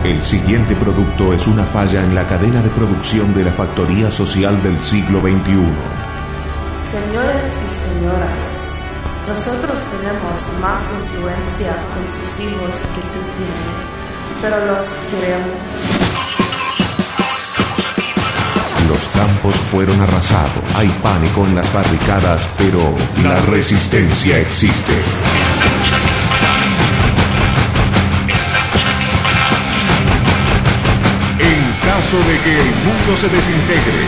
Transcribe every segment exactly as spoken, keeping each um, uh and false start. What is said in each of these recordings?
El siguiente producto es una falla en la cadena de producción de la factoría social del siglo veintiuno. Señores y señoras, nosotros tenemos más influencia con sus hijos que tú tienes, pero los queremos. Los campos fueron arrasados. Hay pánico en las barricadas, pero la resistencia existe. En caso de que el mundo se desintegre,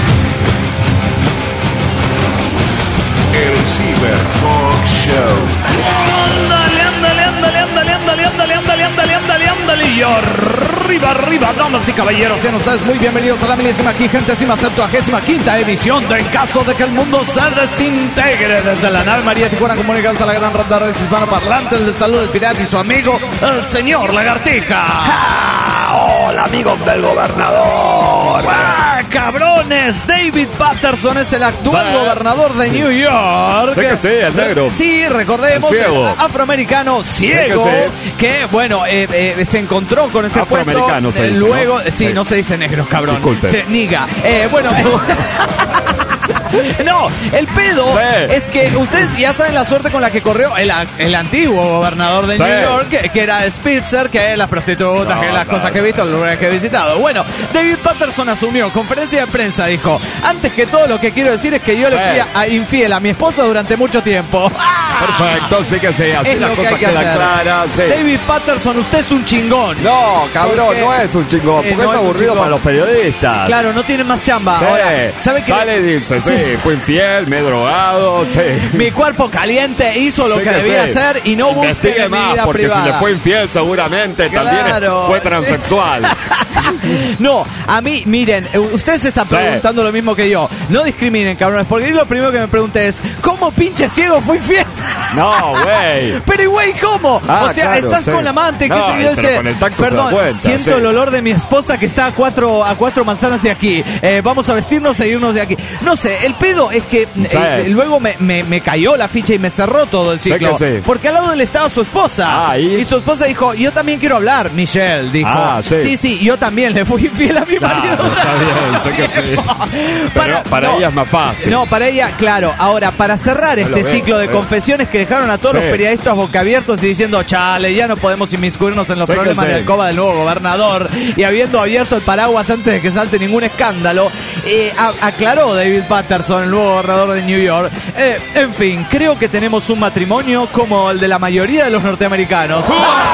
el Cyber Talk Show. Ándale, ándale, ándale, ándale, ándale, ándale, ándale, ándale, ándale, ándale, y arriba, arriba, damas y caballeros, sean ustedes muy bienvenidos a la milésima quincuagésima septuagésima quinta edición de En caso de que el mundo se desintegre, desde la nave María Tijuana, comunicados a la gran red de redes hispanoparlantes de salud del pirata y su amigo, el señor Lagartija. ¡Ah! ¡Hola, amigos del gobernador! ¡Ah, cabrones! David Patterson es el actual sí. gobernador de New York. Sí que sí, el negro. Sí, recordemos, el, el afroamericano ciego, sí que, sí. que, bueno, eh, eh, se encontró con ese afroamericano puesto. Se dice, luego, ¿no? sí, sí, no se dice negro, cabrón. Disculpe. Se, niga. Eh, bueno... No, el pedo sí. es que ustedes ya saben la suerte con la que corrió el, el antiguo gobernador de sí. New York, que, que era Spitzer, que es las prostitutas, no, que es las no, cosas no. que he visto, los lugares que he visitado. Bueno, David Patterson asumió, conferencia de prensa, dijo: antes que todo lo que quiero decir es que yo sí. le fui a, infiel a mi esposa durante mucho tiempo. Perfecto, sí que sí, así es las lo que cosas hay que quedan hacer. claras. Sí. David Patterson, usted es un chingón. No, cabrón, porque, no es un chingón, porque eh, no es aburrido para los periodistas. Claro, no tienen más chamba. Sí. Ahora, ¿sabe qué? Sale y dice, sí, sí, fue infiel, me he drogado, sí. Mi cuerpo caliente hizo lo sí que, que debía sí. hacer y no busque más, mi vida porque privada. Si le fue infiel seguramente claro. también fue transexual. No, a mí, miren, ustedes se están sí. preguntando lo mismo que yo. No discriminen, cabrones, porque yo lo primero que me pregunté es: ¿cómo pinche ciego fue infiel? No, güey. Pero, güey, ¿cómo? Ah, o sea, claro, estás sí. con la amante, que no, sé yo, ese... con el tacto Perdón, se da cuenta, siento sí. el olor de mi esposa que está a cuatro, a cuatro manzanas de aquí. Eh, vamos a vestirnos e irnos de aquí. No sé, el pedo es que sí. eh, luego me, me, me cayó la ficha y me cerró todo el ciclo. Sí. Porque al lado de él estaba su esposa. Ah, ¿y? y su esposa dijo: yo también quiero hablar. Michelle dijo: ah, sí. sí, sí, yo también le fui infiel a mi marido. Claro, está bien, sé que sí. Para, Pero para no, ella es más fácil. No, para ella, claro. Ahora, para cerrar no este ciclo de confesiones que dejaron a todos sí. los periodistas boquiabiertos y diciendo: chale, ya no podemos inmiscuirnos en los sé problemas de alcoba del nuevo gobernador, y habiendo abierto el paraguas antes de que salte ningún escándalo, eh, a, aclaró David Patterson, el nuevo gobernador de New York. Eh, en fin, creo que tenemos un matrimonio como el de la mayoría de los norteamericanos.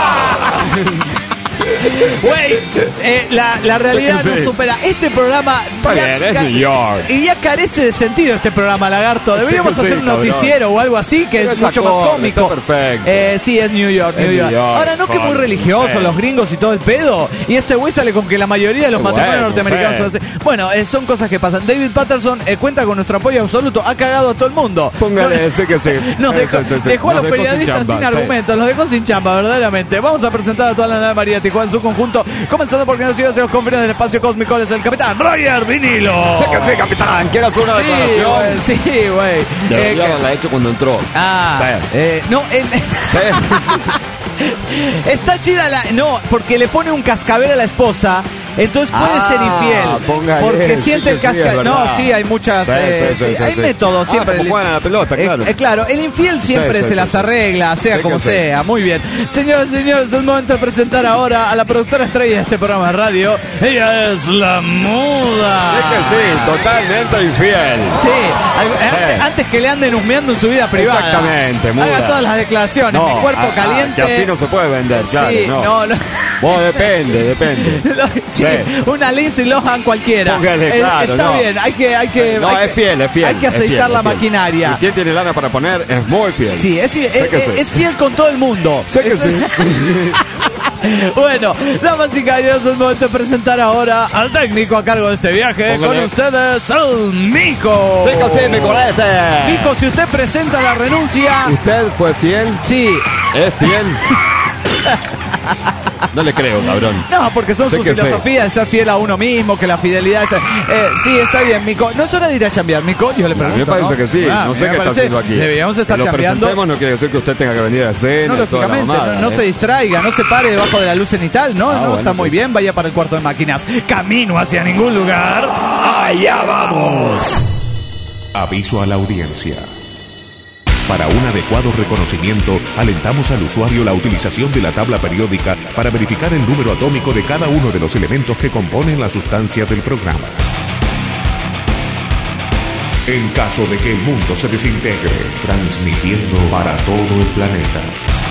Güey, eh, la, la realidad sí, sí. no supera. Este programa Está ya, bien, es ca- New York. Y ya carece de sentido este programa, Lagarto. Deberíamos sí, hacer sí, un noticiero cabrón. o algo así, que Pero es mucho cosa, más cómico. Perfecto. Eh, sí, es New York, es New York. New York. Ahora, no que muy religiosos eh. los gringos y todo el pedo. Y este güey sale con que la mayoría de los bueno, matrimonios norteamericanos sí. Bueno, eh, son cosas que pasan. David Patterson eh, cuenta con nuestro apoyo absoluto. Ha cagado a todo el mundo. Póngale, sí que sí. Nos dejó, sí, sí, sí. dejó a los dejó periodistas sin, sin argumentos. Los dejó sin chamba, verdaderamente. Vamos a presentar a toda la nave María Tijuana en su conjunto. Comenzando porque nos sigue a los conferencias del espacio cósmico, es el capitán Roger Vinilo. Sí que sí, capitán. ¿Quieres hacer una sí, declaración? Wey, sí, güey. Eh, ya que... la he hecho cuando entró. Ah, sí. eh, no, él... Sí. Está chida la... No, porque le pone un cascabel a la esposa. Entonces puede ah, ser infiel porque él, siente sí el cascabel. Sí, no, sí, hay muchas. Sí, eh, sí, sí, sí, hay sí. métodos ah, siempre. Como juegan a la pelota, claro. Eh, eh, claro, el infiel siempre sí, sí, se sí, las arregla, sea sí, como sea. Sí. Muy bien. Señoras y señores, es momento de presentar ahora a la productora estrella de este programa de radio. Ella es la Muda. Es que sí, totalmente infiel. Sí, antes, antes que le anden husmeando en su vida privada. Exactamente, Muda. Haga todas las declaraciones. No, Mi cuerpo a, caliente. A, que así no se puede vender, claro. Sí, no. no, no. Bueno, depende, depende. Sí, sí. Una Lindsay Lohan cualquiera. Póngale, eh, claro, está no. bien, hay que, hay que. No, hay es fiel, es fiel. Hay que aceitar fiel, la fiel. maquinaria. Si quien tiene lana para poner, es muy fiel. Sí, es, es, es, sí. es fiel con todo el mundo. Sé que es, sí. Bueno, damas y caballeros, es momento de presentar ahora al técnico a cargo de este viaje. Póngale. Con ustedes, el Mico. Sí que sí, Mico este. Mico, si usted presenta la renuncia. ¿Usted fue fiel? Sí. ¿Es fiel? No le creo, cabrón. No, porque son sé su filosofía sí. de ser fiel a uno mismo, que la fidelidad es... Eh, sí, está bien, Mico. ¿No es hora de ir a chambear, Mico? Yo le pregunto, a mí me parece ¿no? que sí. Ah, no sé qué está haciendo aquí. Deberíamos estar que lo chambeando. presentemos no quiere decir que usted tenga que venir a escena. No, lógicamente. Mamada, no, no ¿eh? se distraiga, no se pare debajo de la luz cenital. No, ah, no, bueno, está muy bien. Vaya para el cuarto de máquinas. Camino hacia ningún lugar. ¡Allá vamos! Aviso a la audiencia. Para un adecuado reconocimiento, alentamos al usuario la utilización de la tabla periódica para verificar el número atómico de cada uno de los elementos que componen la sustancia del programa. En caso de que el mundo se desintegre, transmitiendo para todo el planeta.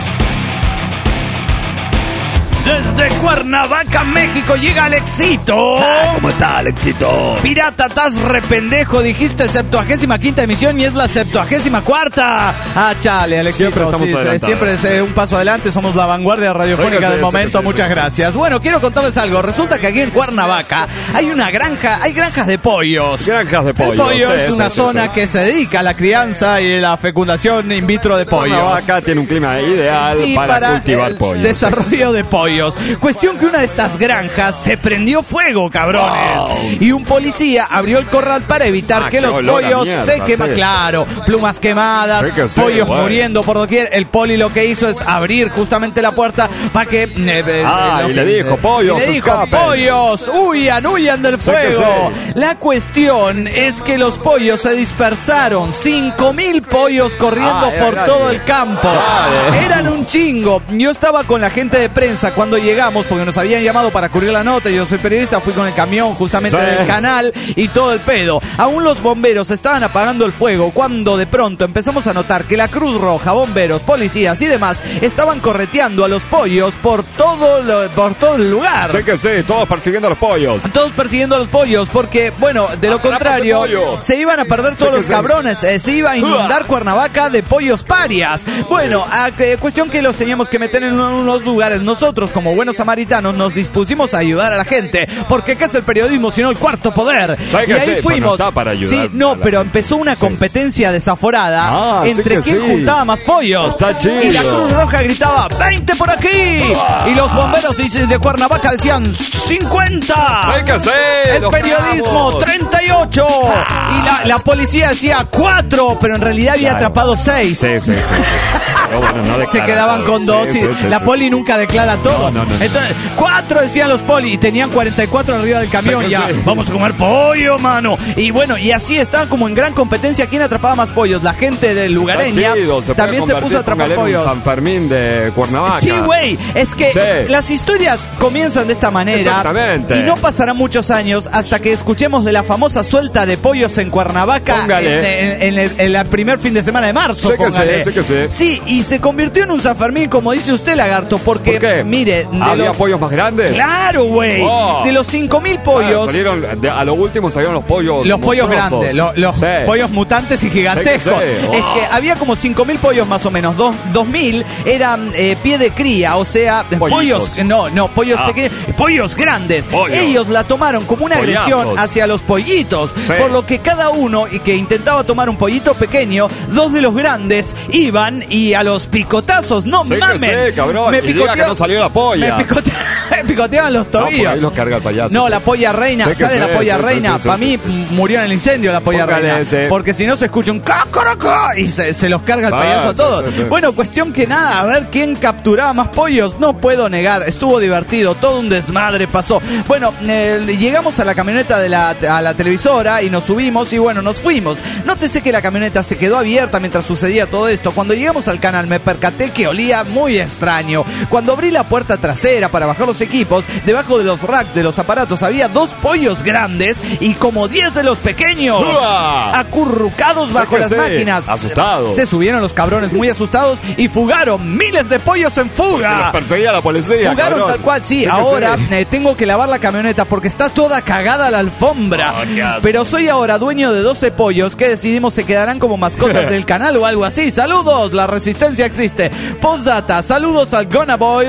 Desde Cuernavaca, México, llega Alexito. Ah, ¿cómo está, Alexito? Pirata, estás rependejo. Dijiste septuagésima quinta emisión y es la septuagésima cuarta. Ah, chale, Alexito. Siempre estamos sí, adelantados. Siempre es eh, un paso adelante. Somos la vanguardia radiofónica sí, del sí, momento. Sí, sí, Muchas sí. gracias. Bueno, quiero contarles algo. Resulta que aquí en Cuernavaca hay una granja, hay granjas de pollos. Granjas de pollos. El pollo sí, es una sí, zona sí. que se dedica a la crianza y la fecundación in vitro de pollos. Cuernavaca tiene un clima ideal sí, para, para cultivar el pollos. Desarrollo de pollos. Cuestión que una de estas granjas se prendió fuego, cabrones. Wow. Y un policía abrió el corral para evitar ah, que los pollos mierda, se queman. Sí. Claro, plumas quemadas, sí pollos sí, muriendo por doquier. El poli lo que hizo es abrir justamente la puerta para que... Eh, ah, lo y que, le dijo, pollos, y le dijo, escapen. pollos, huyan, huyan del fuego. Sí sí. La cuestión es que los pollos se dispersaron. Cinco mil pollos corriendo ah, por grande. todo el campo. Vale. Eran un chingo. Yo estaba con la gente de prensa cuando llegamos, porque nos habían llamado para cubrir la nota. Yo soy periodista, fui con el camión justamente sí. del canal y todo el pedo. Aún los bomberos estaban apagando el fuego cuando de pronto empezamos a notar que la Cruz Roja, bomberos, policías y demás estaban correteando a los pollos por todo lo, por todo el lugar. Sí que sí, todos persiguiendo a los pollos. Todos persiguiendo a los pollos porque, bueno, de lo contrario se iban a perder todos sí los cabrones. Eh, se iba a inundar Cuernavaca de pollos parias. Bueno, a, eh, cuestión que los teníamos que meter en unos lugares. Nosotros, como buenos samaritanos, nos dispusimos a ayudar a la gente, porque ¿qué es el periodismo sino el cuarto poder? Y ahí sí, fuimos. Pues no para sí, no, pero gente. empezó una competencia sí. desaforada ah, entre sí quién sí. juntaba más pollos. Está chido. Y la Cruz Roja gritaba veinte por aquí. ¡Uah! Y los bomberos de Cuernavaca decían cincuenta. Sí que sí, el periodismo ganamos. treinta y ocho. Ah. Y la, la policía decía cuatro, pero en realidad había claro. atrapado seis. Sí, sí, sí. sí. Pero bueno, no se quedaban todo. con dos sí, y sí, sí, la sí, poli sí. nunca declara todo. No, no, no, Entonces, no. cuatro decían los poli y tenían cuarenta y cuatro arriba del camión. Sí, ya, sí. vamos a comer pollo, mano. Y bueno, y así estaban como en gran competencia. ¿Quién atrapaba más pollos? La gente de lugareña se también se puso a atrapar pollos. San Fermín de Cuernavaca. Sí, güey. Es que sí. las historias comienzan de esta manera. Exactamente. Y no pasarán muchos años hasta que escuchemos de la famosa suelta de pollos en Cuernavaca en, en, en, el, en el primer fin de semana de marzo. Sí que sí, sí que sí. Sí, y se convirtió en un San Fermín, como dice usted, lagarto, porque, ¿por qué? mire... ¿Había los... pollos más grandes? Claro, güey. Oh. De los cinco mil pollos... Claro, salieron, de, a lo último salieron los pollos... Los pollos grandes, lo, los sí. pollos mutantes y gigantescos. Sí que sí. oh. Es que había como cinco mil pollos más o menos. Dos mil eran eh, pie de cría, o sea, Pollitos. pollos... No, no, pollos ah. pequeños, pollos grandes. Pollos. Ellos la tomaron como una Pollazos. agresión hacia los pollitos, sí. por lo que cada uno y que intentaba tomar un pollito pequeño, dos de los grandes iban y a los picotazos, no sí mames. Sí, cabrón. Me y diga que no salió la polla. Me, picote... me picoteaban los tobillos. No, ahí los carga el payaso. No, la polla reina, sí sale sí, la polla sí, reina. Sí, sí, Para sí, mí sí. murió en el incendio la polla Póngale reina. Ese. Porque si no se escucha un cacaraca y se, se los carga el ah, payaso a todos. Sí, sí, sí. Bueno, cuestión que nada, a ver quién capturaba más pollos. No puedo negar, estuvo divertido, todo un desmadre pasó. Bueno, eh, llegamos a la camioneta de la, a la televisora y nos subimos y bueno, nos fuimos. Nótese que la camioneta se quedó abierta mientras sucedía todo esto. Cuando llegamos al canal me percaté que olía muy extraño. Cuando abrí la puerta trasera para bajar los equipos, debajo de los racks de los aparatos había dos pollos grandes y como diez de los pequeños ¡Uah! acurrucados bajo sí las sí. máquinas. Asustados. Se subieron los cabrones muy asustados y fugaron miles de pollos en fuga. Los perseguía la policía. Fugaron cabrón. tal cual, sí. sí ahora sí. Eh, tengo que lavar la camioneta porque está toda cagada la alfombra. Oh, pero soy ahora dueño de doce pollos que decidimos se quedarán como mascotas del canal o algo así. Saludos, la resistencia existe. Postdata, saludos al Gonna Boy.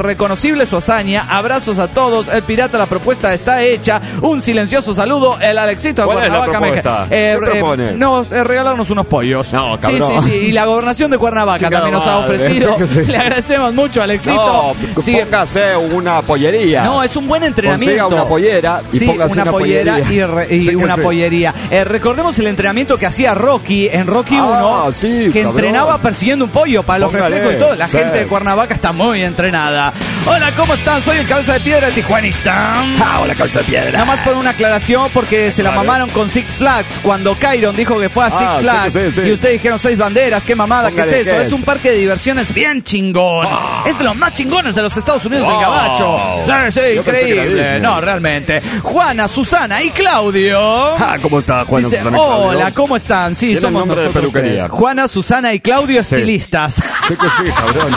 irreconocible su hazaña. Abrazos a todos. El pirata, la propuesta está hecha. Un silencioso saludo. El Alexito de ¿Cuál es la Cuernavaca. propuesta? Me, eh, ¿Qué eh, propone? nos eh, regalarnos unos pollos. No, sí, cabrón. sí, sí. Y la gobernación de Cuernavaca Chica también nos ha madre, ofrecido. sí que sí. Le agradecemos mucho, Alexito. No, Sí. póngase una pollería. No, es un buen entrenamiento. Consiga una pollera y sí, póngase una, una pollera pollería. y, re- y Sí que una sí. pollería. Eh, recordemos el entrenamiento que hacía Rocky en Rocky Ah, uno, sí, que cabrón. entrenaba persiguiendo un pollo para los Póngale, reflejos y todo. La sí. gente de Cuernavaca está muy entrenada. Hola, ¿cómo están? Soy el Cabeza de Piedra de Tijuanistán. Ah, hola, cabeza de piedra. Nada más por una aclaración, porque se la Vale. mamaron con Six Flags cuando Kyron dijo que fue a Six Ah, sí, Flags sí, sí. y ustedes dijeron seis banderas. Qué mamada, Póngale, ¿qué es eso? ¿qué Es es? un parque de diversiones bien chingón. Es de los más chingones de los Estados Unidos del Wow. Gabacho. Sí, sí, Yo pensé que era increíble. Disney. No, realmente. Juana, Susana y Claudio. Ah, ¿cómo está, Juan? Dice, Susana y Claudio? hola, ¿cómo están? Sí, Tiene somos nombre de nosotros peluquería. tres. Juana, Susana y Claudio, Sí. estilistas. Sí que sí, cabrón.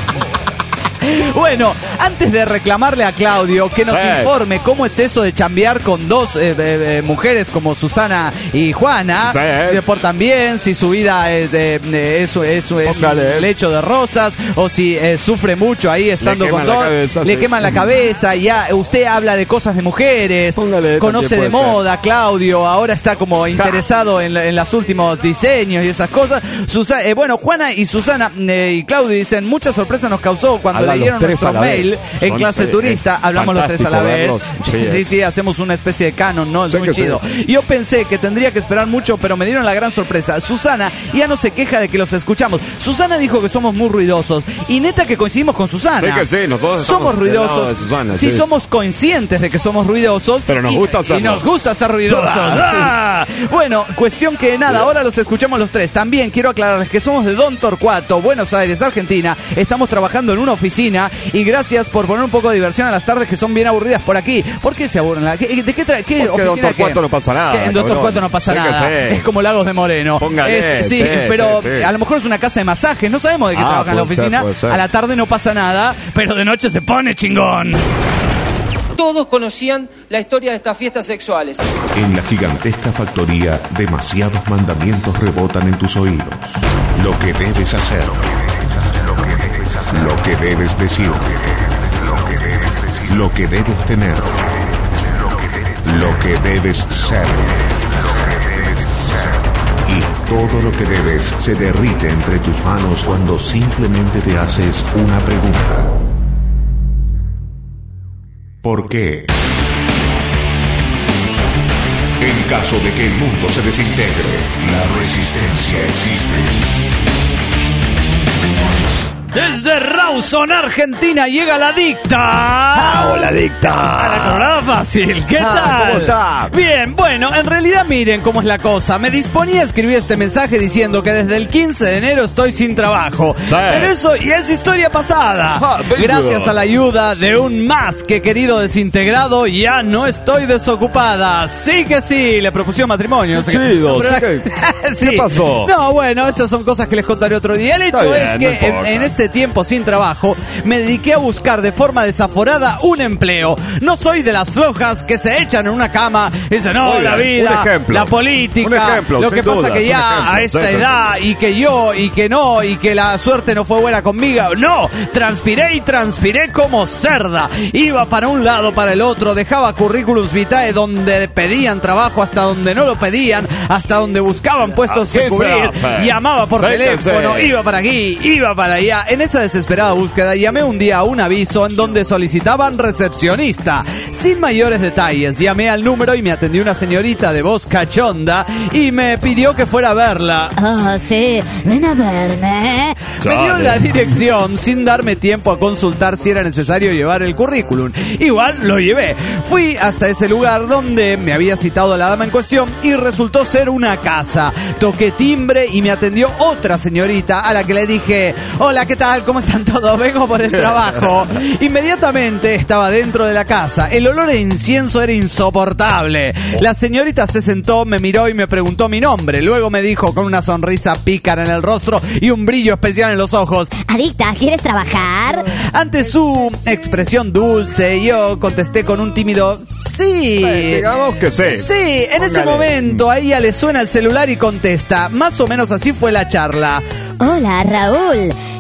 Bueno, antes de reclamarle a Claudio que nos Sí. informe cómo es eso de chambear con dos eh, eh, eh, mujeres como Susana y Juana, Sí. si se portan bien, si su vida es de, de eso es, es Póngale. un lecho de rosas, o si eh, sufre mucho ahí estando con queman la dos, cabeza, le sí. queman la cabeza, ya usted habla de cosas de mujeres, Póngale, conoce de también puede moda, Claudio, ahora está como interesado en, la- en los últimos diseños y esas cosas. Susa- eh, bueno, Juana y Susana eh, y Claudio dicen, mucha sorpresa nos causó cuando Hablan los leyeron tres nuestro a la mail vez. en Son, clase eh, turista, eh, hablamos los tres a la vez. fantástico Sí, verlos. sí, Sí, sí, hacemos una especie de canon, ¿no? Es Sí muy que sí. chido. Yo pensé que tendría que esperar mucho, pero me dieron la gran sorpresa. Susana ya no se queja de que los escuchamos. Susana dijo que somos muy ruidosos. Y neta que coincidimos con Susana. Sí que sí, nosotros estamos somos del lado ruidosos. de Susana, sí, sí. somos conscientes de que somos ruidosos. Pero nos y, gusta y hacerlo. nos gusta ser ruidosos. Ah. Bueno, cuestión que nada, ahora los escuchamos los tres. También quiero aclararles que somos de Don Torcuato, Buenos Aires, Argentina. Estamos trabajando en una oficina y gracias por poner un poco de diversión a las tardes que son bien aburridas por aquí. ¿Por qué se aburren? ¿Qué- ¿De qué tra- qué Porque en Don oficina qué? Torcuato no pasa nada, Que en Don cabrón. Torcuato no pasa Sí que nada. sí. Es como Lagos de Moreno. Póngale, Es- sí, sí, pero sí, sí. a lo mejor es una casa de masajes. No sabemos de qué Ah, trabaja en la puede ser, oficina. puede ser. A la tarde no pasa nada, pero de noche se pone chingón. Todos conocían la historia de estas fiestas sexuales. En la gigantesca factoría, demasiados mandamientos rebotan en tus oídos. Lo que debes hacer, lo que debes decir, lo que debes tener, lo que debes ser. Y todo lo que debes se derrite entre tus manos cuando simplemente te haces una pregunta. ¿Por qué? En caso de que el mundo se desintegre, la resistencia existe. Desde Rawson, Argentina, llega la dicta. Ah, hola, A la dicta. colorada fácil, ¿qué Ah, tal? ¿cómo está? Bien, bueno, en realidad miren cómo es la cosa. Me disponía a escribir este mensaje diciendo que desde el quince de enero estoy sin trabajo. Sí. Pero eso ya es historia pasada. Ah, venga. Gracias a la ayuda de un más que querido desintegrado, ya no estoy desocupada. Sí que sí, le propusieron matrimonio. no sé qué. Chido, No, pero sí era- que- Sí. ¿Qué pasó? No, bueno, esas son cosas que les contaré otro día. El hecho Está bien, es no que en, importa. en este tiempo sin trabajo me dediqué a buscar de forma desaforada un empleo. No soy de las flojas que se echan en una cama y dicen, no, Muy bien, la vida, un ejemplo. la política, Un ejemplo, lo sin que pasa dudas, que un ya ejemplo. a esta Sí, sí, sí. edad y que yo y que no y que la suerte no fue buena conmigo. No, transpiré y transpiré como cerda. Iba para un lado, para el otro, dejaba currículums vitae donde pedían trabajo hasta donde no lo pedían, hasta donde buscaban puestos Así que cubrir, se hace. llamaba por Sí que teléfono, sí. iba para aquí, iba para allá. En esa desesperada búsqueda llamé un día a un aviso en donde solicitaban recepcionista. Sin mayores detalles, llamé al número y me atendió una señorita de voz cachonda y me pidió que fuera a verla. Ah, sí, ven a verme. Me dio Chale. la dirección sin darme tiempo a consultar si era necesario llevar el currículum. Igual lo llevé. Fui hasta ese lugar donde me había citado la dama en cuestión y resultó ser una casa. Toqué timbre y me atendió otra señorita a la que le dije, hola, ¿qué tal? ¿Cómo están todos? Vengo por el trabajo. Inmediatamente estaba dentro de la casa. El olor a incienso era insoportable. La señorita se sentó, me miró y me preguntó mi nombre. Luego me dijo con una sonrisa pícara en el rostro y un brillo especial en los ojos, Adicta, ¿quieres trabajar? ante su expresión dulce, yo contesté con un tímido sí. Eh, digamos que sí. Sí, en ese Póngale. momento a ella le suena el celular y contesta. Más o menos así fue la charla. Hola, Raúl.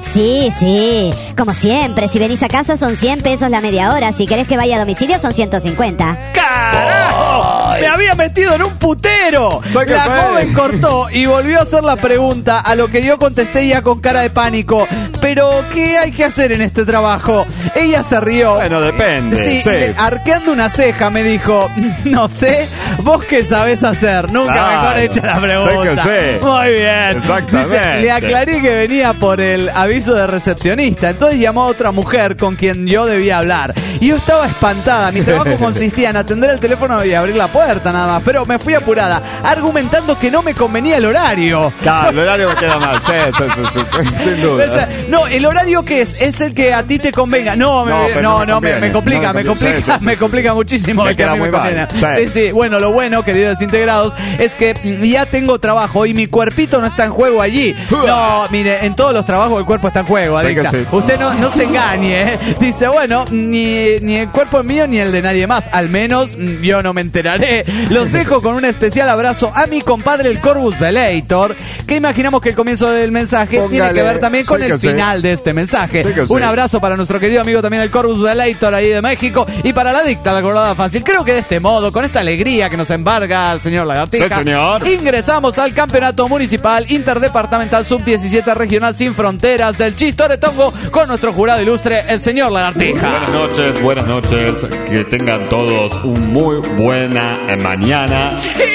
Sí, sí. Como siempre, si venís a casa son cien pesos la media hora. Si querés que vaya a domicilio son ciento cincuenta. ¡Carajo! ¡Me había metido en un putero! La joven cortó y volvió a hacer la pregunta, a lo que yo contesté ya con cara de pánico. Pero, ¿qué hay que hacer en este trabajo? Ella se rió. Bueno, depende. Sí, sí. eh, arqueando una ceja me dijo, no sé, vos qué sabés hacer. Nunca Claro. mejor hecha la pregunta. Sé que sé. Muy bien. Exactamente. Dice, le aclaré que venía por el aviso de recepcionista. Entonces llamó a otra mujer con quien yo debía hablar. Y yo estaba espantada. Mi trabajo consistía en atender el teléfono y abrir la puerta nada más. Pero me fui apurada, argumentando que no me convenía el horario. Claro, el horario me queda mal. Sí, sí, sí, sí, sí, sin duda. No, el horario que es, es el que a ti te convenga. No, me, No, no, pero no, no me me, me conviene. complica, No me me conviene. complica, Sí, sí, me sí. complica muchísimo Me el que a queda mí me muy mal. conviene. Sí. Sí, sí. Bueno, lo bueno, queridos desintegrados, es que ya tengo trabajo y mi cuerpito no está en juego allí. No, mire, en todos los trabajos el cuerpo está en juego, Sí, adicta. que sí. Usted no, no se engañe, ¿eh? Dice, bueno, ni, ni el cuerpo es mío ni el de nadie más. Al menos mm, yo no me enteraré. Los dejo con un especial abrazo a mi compadre el Corvus Velator, que imaginamos que el comienzo del mensaje Póngale. tiene que ver también con Sí, el que sí. final de este mensaje. Sí, que sí. Un abrazo para nuestro querido amigo también el Corvus Velator ahí de México y para la adicta a la acordada fácil. Creo que de este modo, con esta alegría que nos embarga el señor Lagartija, Sí, señor. ingresamos al campeonato municipal interdepartamental sub diecisiete regional sin fronteras del Chistoretongo con nuestro jurado ilustre, el señor Lagartija. Buenas noches, buenas noches. Que tengan todos un muy buena eh, mañana.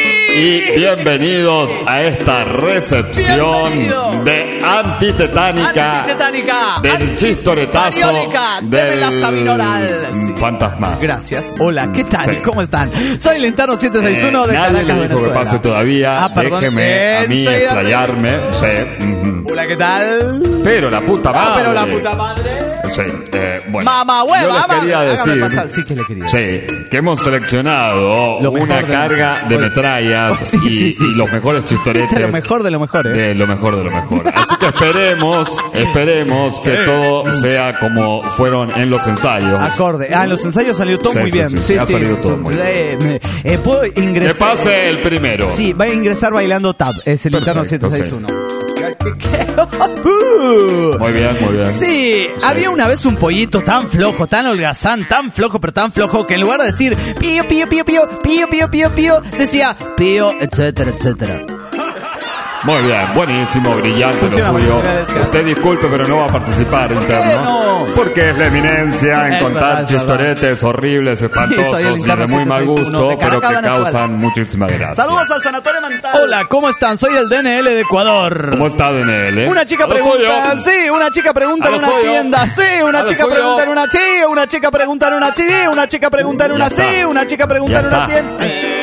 Y bienvenidos a esta recepción Bienvenido. de Antitetánica, Antitetánica, del Chistoretazo, Mariónica, deme la del Sabinoral. Sí. Fantasma. Gracias. Hola, ¿qué tal? Sí. ¿Cómo están? Soy Lentano siete seis uno de Eh, nadie Caracas, le dijo Venezuela. que pase todavía. Ah, perdón. Déjeme a mí Enseguida explayarme. Sí. ujú. Hola, ¿qué tal? Pero la puta madre. Ah, pero la puta madre. Sí, eh, bueno. Mamá Yo hueva, les ama- quería hágame decir. pasar. Sí, que le quería. Sí, que hemos seleccionado Lo mejor una de- carga de Oye. metrallas Oh, sí, y, sí, sí, y sí. los mejores chistoretes. De lo mejor de lo mejor, ¿eh? De lo mejor de lo mejor. Así que esperemos, esperemos que todo sea como fueron en los ensayos. Acorde. Ah, en los ensayos salió todo Sí, muy sí, bien. sí, sí, ha salido todo muy bien. Eh, eh, ¿Puedo Que ingresar? pase el primero. Sí, va a ingresar bailando Tab. Es el interno Perfecto, siete seis uno. Uh. Muy bien, muy bien. Sí, había una vez un pollito tan flojo, tan holgazán, tan flojo, pero tan flojo, que en lugar de decir pío, pío, pío, pío, pío, pío, pío, pío, decía pío, etcétera, etcétera. Muy bien, buenísimo, brillante Funciona, lo suyo. gracias, gracias. Usted disculpe, pero no va a participar interno. no? Porque es la eminencia en Es contar verdad, es chistoretes horribles, espantosos soy el y de interno muy mal siete seis uno gusto, de pero que Caracas, Venezuela. causan muchísima gracia. Saludos al Sanatorio Mental. Hola, ¿cómo están? Soy el D N L de Ecuador. ¿Cómo está D N L? Una chica A lo pregunta, suyo. sí, una chica pregunta A en lo una suyo. tienda, sí, una A lo chica suyo. pregunta en una sí, una chica pregunta en una sí, una chica pregunta en Ya una está. sí, una chica pregunta Ya en una está. tienda.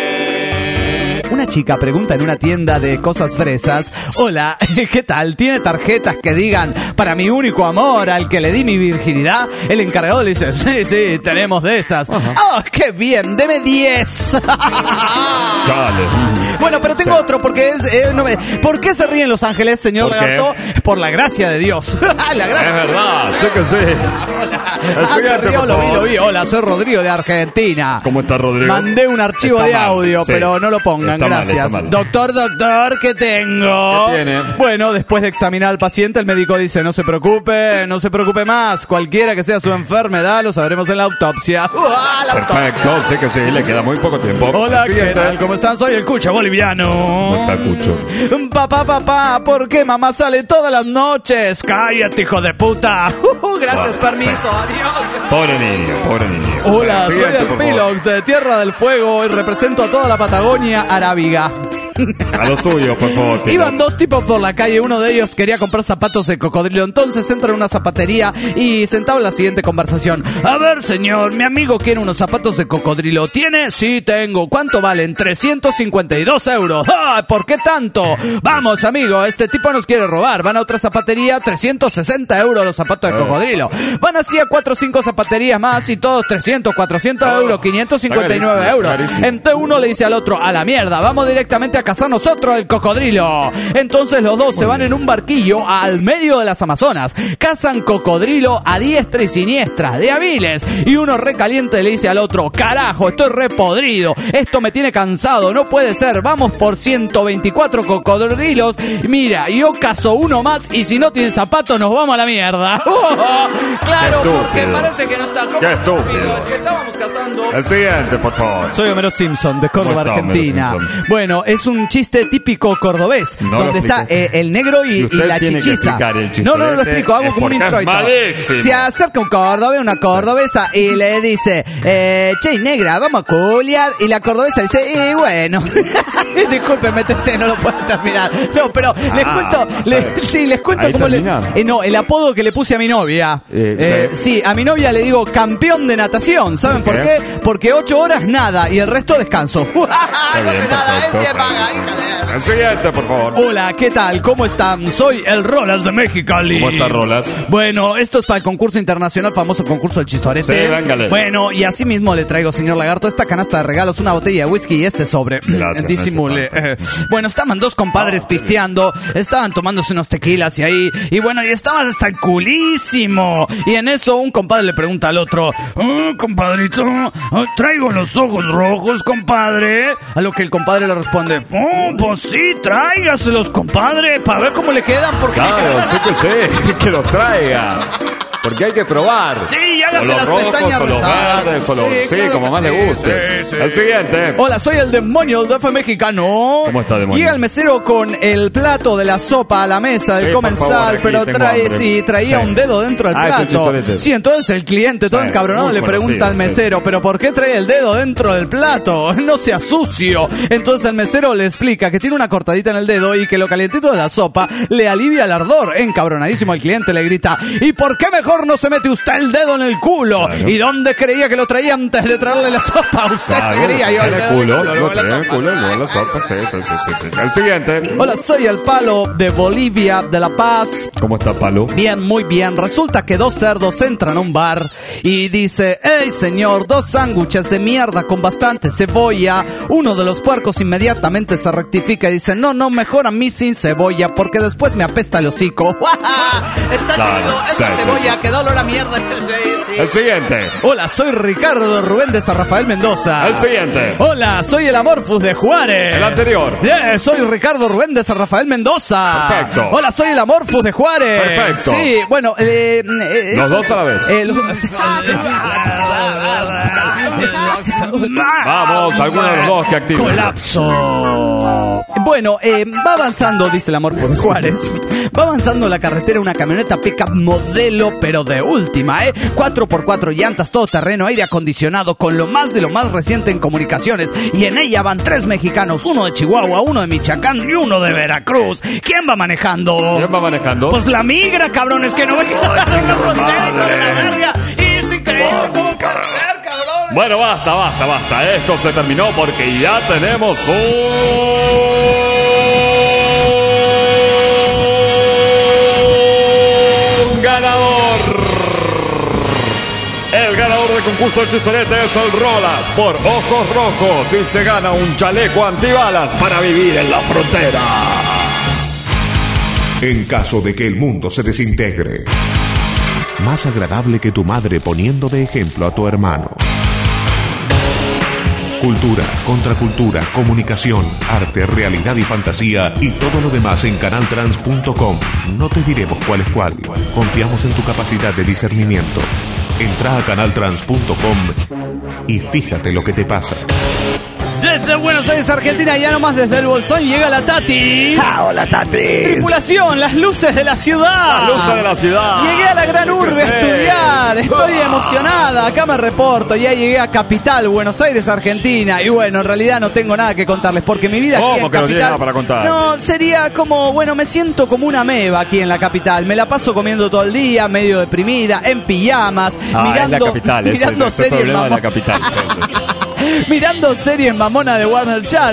Una chica pregunta en una tienda de cosas fresas, hola, ¿qué tal? ¿Tiene tarjetas que digan para mi único amor al que le di mi virginidad? El encargado le dice, sí, sí, tenemos de esas. ¡Oh, qué bien! ¡Deme diez! Chale. Bueno, pero tengo otro porque es... eh, no me- ¿Por qué se ríen Los Ángeles, señor ¿Por qué? Lagarto? Por la gracia de Dios. la Es gracia. verdad, sí que sí. Ah, se siguiente, rió, por lo vi, favor. lo vi. Hola, soy Rodrigo de Argentina. ¿Cómo está Rodrigo? Mandé un archivo Está de mal, audio, sí. pero no lo pongan, Está mal, gracias. está mal. Doctor, doctor, ¿qué tengo? ¿Qué tiene? Bueno, después de examinar al paciente, el médico dice, no se preocupe, no se preocupe más. Cualquiera que sea su enfermedad, lo sabremos en la autopsia. ¡Uah, la Perfecto, sí que sí, le queda muy poco tiempo. Hola, ¿qué Siguiente. tal? ¿Cómo están? Soy el Cucho Boliviano. ¿Cómo está Cucho? Papá, papá, ¿por qué mamá sale todas las noches? Cállate, hijo de puta. Uh, gracias, Bueno, permiso, sí. adiós. Pobre niño, pobre niño. Hola, soy Siguiente, el por favor. Pilox de Tierra del Fuego y represento a toda la Patagonia arábiga. A lo suyo, por favor. Pilox. Iban dos tipos por la calle, uno de ellos quería comprar zapatos de cocodrilo, entonces entra en una zapatería y sentaba la siguiente conversación. A ver, señor, mi amigo quiere unos zapatos de cocodrilo. ¿Tiene? Sí, tengo. ¿Cuánto valen? trescientos cincuenta y dos euros. ¡Ah! ¿Por qué tanto? Vamos, amigo, este tipo nos quiere robar. Van a otra zapatería, trescientos sesenta euros los zapatos de Eh. cocodrilo. Van así a cuatro o cinco zapaterías más y todos trescientos, cuatrocientos Oh, euros, quinientos cincuenta y nueve está euros. carísimo. Entonces uno le dice al otro, a la mierda, vamos directamente a cazar nosotros el cocodrilo. Entonces los dos se van en un barquillo al medio de las Amazonas. Cazan cocodrilo a diestra y siniestra, de hábiles. Y uno recaliente le dice al otro: carajo, estoy repodrido. Esto me tiene cansado, no puede ser. Vamos por ciento veinticuatro cocodrilos. Mira, yo cazo uno más y si no tiene zapatos nos vamos a la mierda. Oh, claro, porque parece que no está. Qué estúpido. Es que estábamos cazando. El siguiente, por favor. Soy Homero Simpson, de Córdoba, está, Argentina. Bueno, es un chiste típico cordobés, no donde está eh, el negro y, si y la chichiza. No, no, no lo explico, hago como un introito. Se acerca un cordobés, una cordobesa, y le dice, eh, che, negra, vamos a culiar. Y la cordobesa dice, y bueno. Discúlpeme, Tete, no lo puedo terminar. No, pero ah, les cuento, le, sí, les cuento cómo le... Eh, no, el apodo que le puse a mi novia. Eh, eh, sí. sí, a mi novia le digo campeón de natación. ¿Saben por qué? Porque ocho horas nada y el resto descanso. No hace nada, él me paga, hija de... El siguiente, por favor. Hola, ¿qué tal? ¿Cómo están? Soy el Rolas de Mexicali. ¿Cómo está Rolas? Bueno, esto es para el concurso internacional, famoso concurso del chistorete. Sí, véngale. Bueno, y así mismo le traigo, señor Lagarto, esta canasta de regalos, una botella de whisky y este sobre. Gracias. Disimule. Eh, bueno, estaban dos compadres oh, pisteando, estaban tomándose unos tequilas y ahí, y bueno, y estaban hasta el culísimo. Y en eso un compadre le pregunta al otro, oh, compadrito, oh, traigo los ojos rojos, compadre. A lo que el compadre le responde, oh, pues sí, tráigaselos, compadre, para ver cómo le quedan, porque... Claro, sí que sé, que los traiga. Porque hay que probar. Sí, hágase las rojos, pestañas o los verdes, o los... Sí, sí, como más sí, le guste. Sí, sí. El siguiente. Hola, soy el demonio del D F mexicano. ¿Cómo está, demonio? Llega el mesero con el plato de la sopa a la mesa del sí, comensal, pero trae, sí, traía sí. un dedo dentro del ah, plato. Sí, entonces el cliente, todo sí, encabronado, le pregunta al mesero, sí. ¿pero por qué trae el dedo dentro del plato? No sea sucio. Entonces el mesero le explica que tiene una cortadita en el dedo y que lo calientito de la sopa le alivia el ardor. Encabronadísimo el cliente le grita, ¿y por qué mejor no se mete usted el dedo en el culo? Claro. ¿Y dónde creía que lo traía antes de traerle la sopa? Usted claro, se creía yo el culo, lo trae el culo, luego la sopa. Sí, sí, sí, sí, sí. El siguiente. Hola, soy el Palo de Bolivia, de La Paz. ¿Cómo está, Palo? Bien, muy bien. Resulta que dos cerdos entran a un bar y dice, hey señor, dos sándwiches de mierda con bastante cebolla. Uno de los puercos inmediatamente se rectifica y dice, no, no, mejor a mí sin cebolla porque después me apesta el hocico. Está claro, chido, esa sí, cebolla sí. quedó olor a mierda. Sí, sí. El siguiente. Hola, soy Ricardo Rubén de San Rafael Mendoza. El siguiente. Hola, soy el Amorfus de Juárez. El anterior. Yeah, soy Ricardo Rubén de San Rafael Mendoza. Perfecto. Hola, soy el Amorfus de Juárez. Perfecto. Sí, bueno, eh, eh, los dos a la vez. Eh, los... Vamos, alguno de los dos que active. Colapso. Bueno, eh, va avanzando, dice el Amorfus de Juárez. Va avanzando la carretera una camioneta pickup modelo, pero de última, ¿eh? cuatro por cuatro llantas, todo terreno, aire acondicionado, con lo más de lo más reciente en comunicaciones. Y en ella van tres mexicanos, uno de Chihuahua, uno de Michoacán y uno de Veracruz. ¿Quién va manejando? ¿Quién va manejando? Pues la migra, cabrones, que no me quedan la frontera de la verga. Y es increíble cómo puede ser, cabrón. Bueno, basta, basta, basta. Esto se terminó porque ya tenemos un ganador. El ganador del concurso de chistorete es el Rolas por Ojos Rojos y se gana un chaleco antibalas para vivir en la frontera. En caso de que el mundo se desintegre, más agradable que tu madre poniendo de ejemplo a tu hermano. Cultura, contracultura, comunicación, arte, realidad y fantasía y todo lo demás en canal trans punto com. No te diremos cuál es cuál. Confiamos en tu capacidad de discernimiento. Entra a canal trans punto com y fíjate lo que te pasa. Desde Buenos Aires, Argentina, ya nomás desde el Bolsón llega la Tati. ¡Ah, hola, Tati! Tripulación, las luces de la ciudad. Las luces de la ciudad. Llegué a la gran urbe a estudiar. Estoy emocionada. Acá me reporto. Ya llegué a Capital, Buenos Aires, Argentina. Y bueno, en realidad no tengo nada que contarles porque mi vida aquí en ¿Cómo que Capital... no tiene nada para contar? No, sería como, bueno, me siento como una meba aquí en la capital. Me la paso comiendo todo el día, medio deprimida, en pijamas, ah, mirando, es la capital, mirando ese, ese series problema mamón. de la capital. Mirando series mamona de Warner Channel,